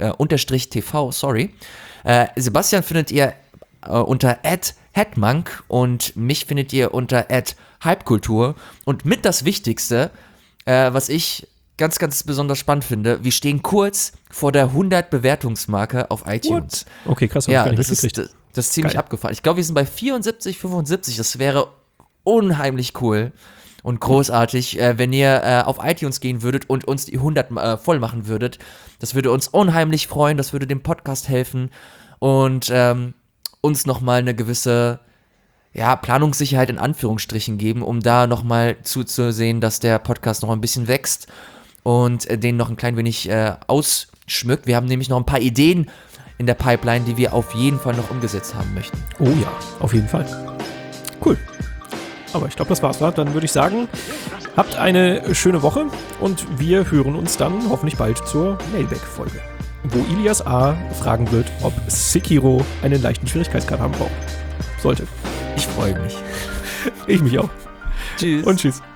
Speaker 2: T V, sorry. Äh, Sebastian findet ihr äh, unter at Hetmank und mich findet ihr unter at Hypekultur. Und mit das Wichtigste, äh, was ich ganz, ganz besonders spannend finde, wir stehen kurz vor der hundert Bewertungsmarke auf iTunes.
Speaker 1: What? Okay, krass.
Speaker 2: Ja, das ist, Das ist ziemlich
Speaker 1: Geil.
Speaker 2: abgefahren. Ich glaube, wir sind bei vierundsiebzig, fünfundsiebzig. Das wäre unheimlich cool und großartig, äh, wenn ihr äh, auf iTunes gehen würdet und uns die hundert äh, voll machen würdet. Das würde uns unheimlich freuen. Das würde dem Podcast helfen und ähm, uns nochmal eine gewisse ja, Planungssicherheit in Anführungsstrichen geben, um da nochmal zuzusehen, dass der Podcast noch ein bisschen wächst und äh, den noch ein klein wenig äh, ausschmückt. Wir haben nämlich noch ein paar Ideen in der Pipeline, die wir auf jeden Fall noch umgesetzt haben möchten.
Speaker 1: Oh ja, auf jeden Fall. Cool. Aber ich glaube, das war's. Dann würde ich sagen, habt eine schöne Woche und wir hören uns dann hoffentlich bald zur Mailback-Folge, wo Ilias A. fragen wird, ob Sekiro einen leichten Schwierigkeitsgrad haben braucht. Sollte.
Speaker 2: Ich freue mich.
Speaker 1: Ich mich auch.
Speaker 2: Tschüss.
Speaker 1: Und tschüss.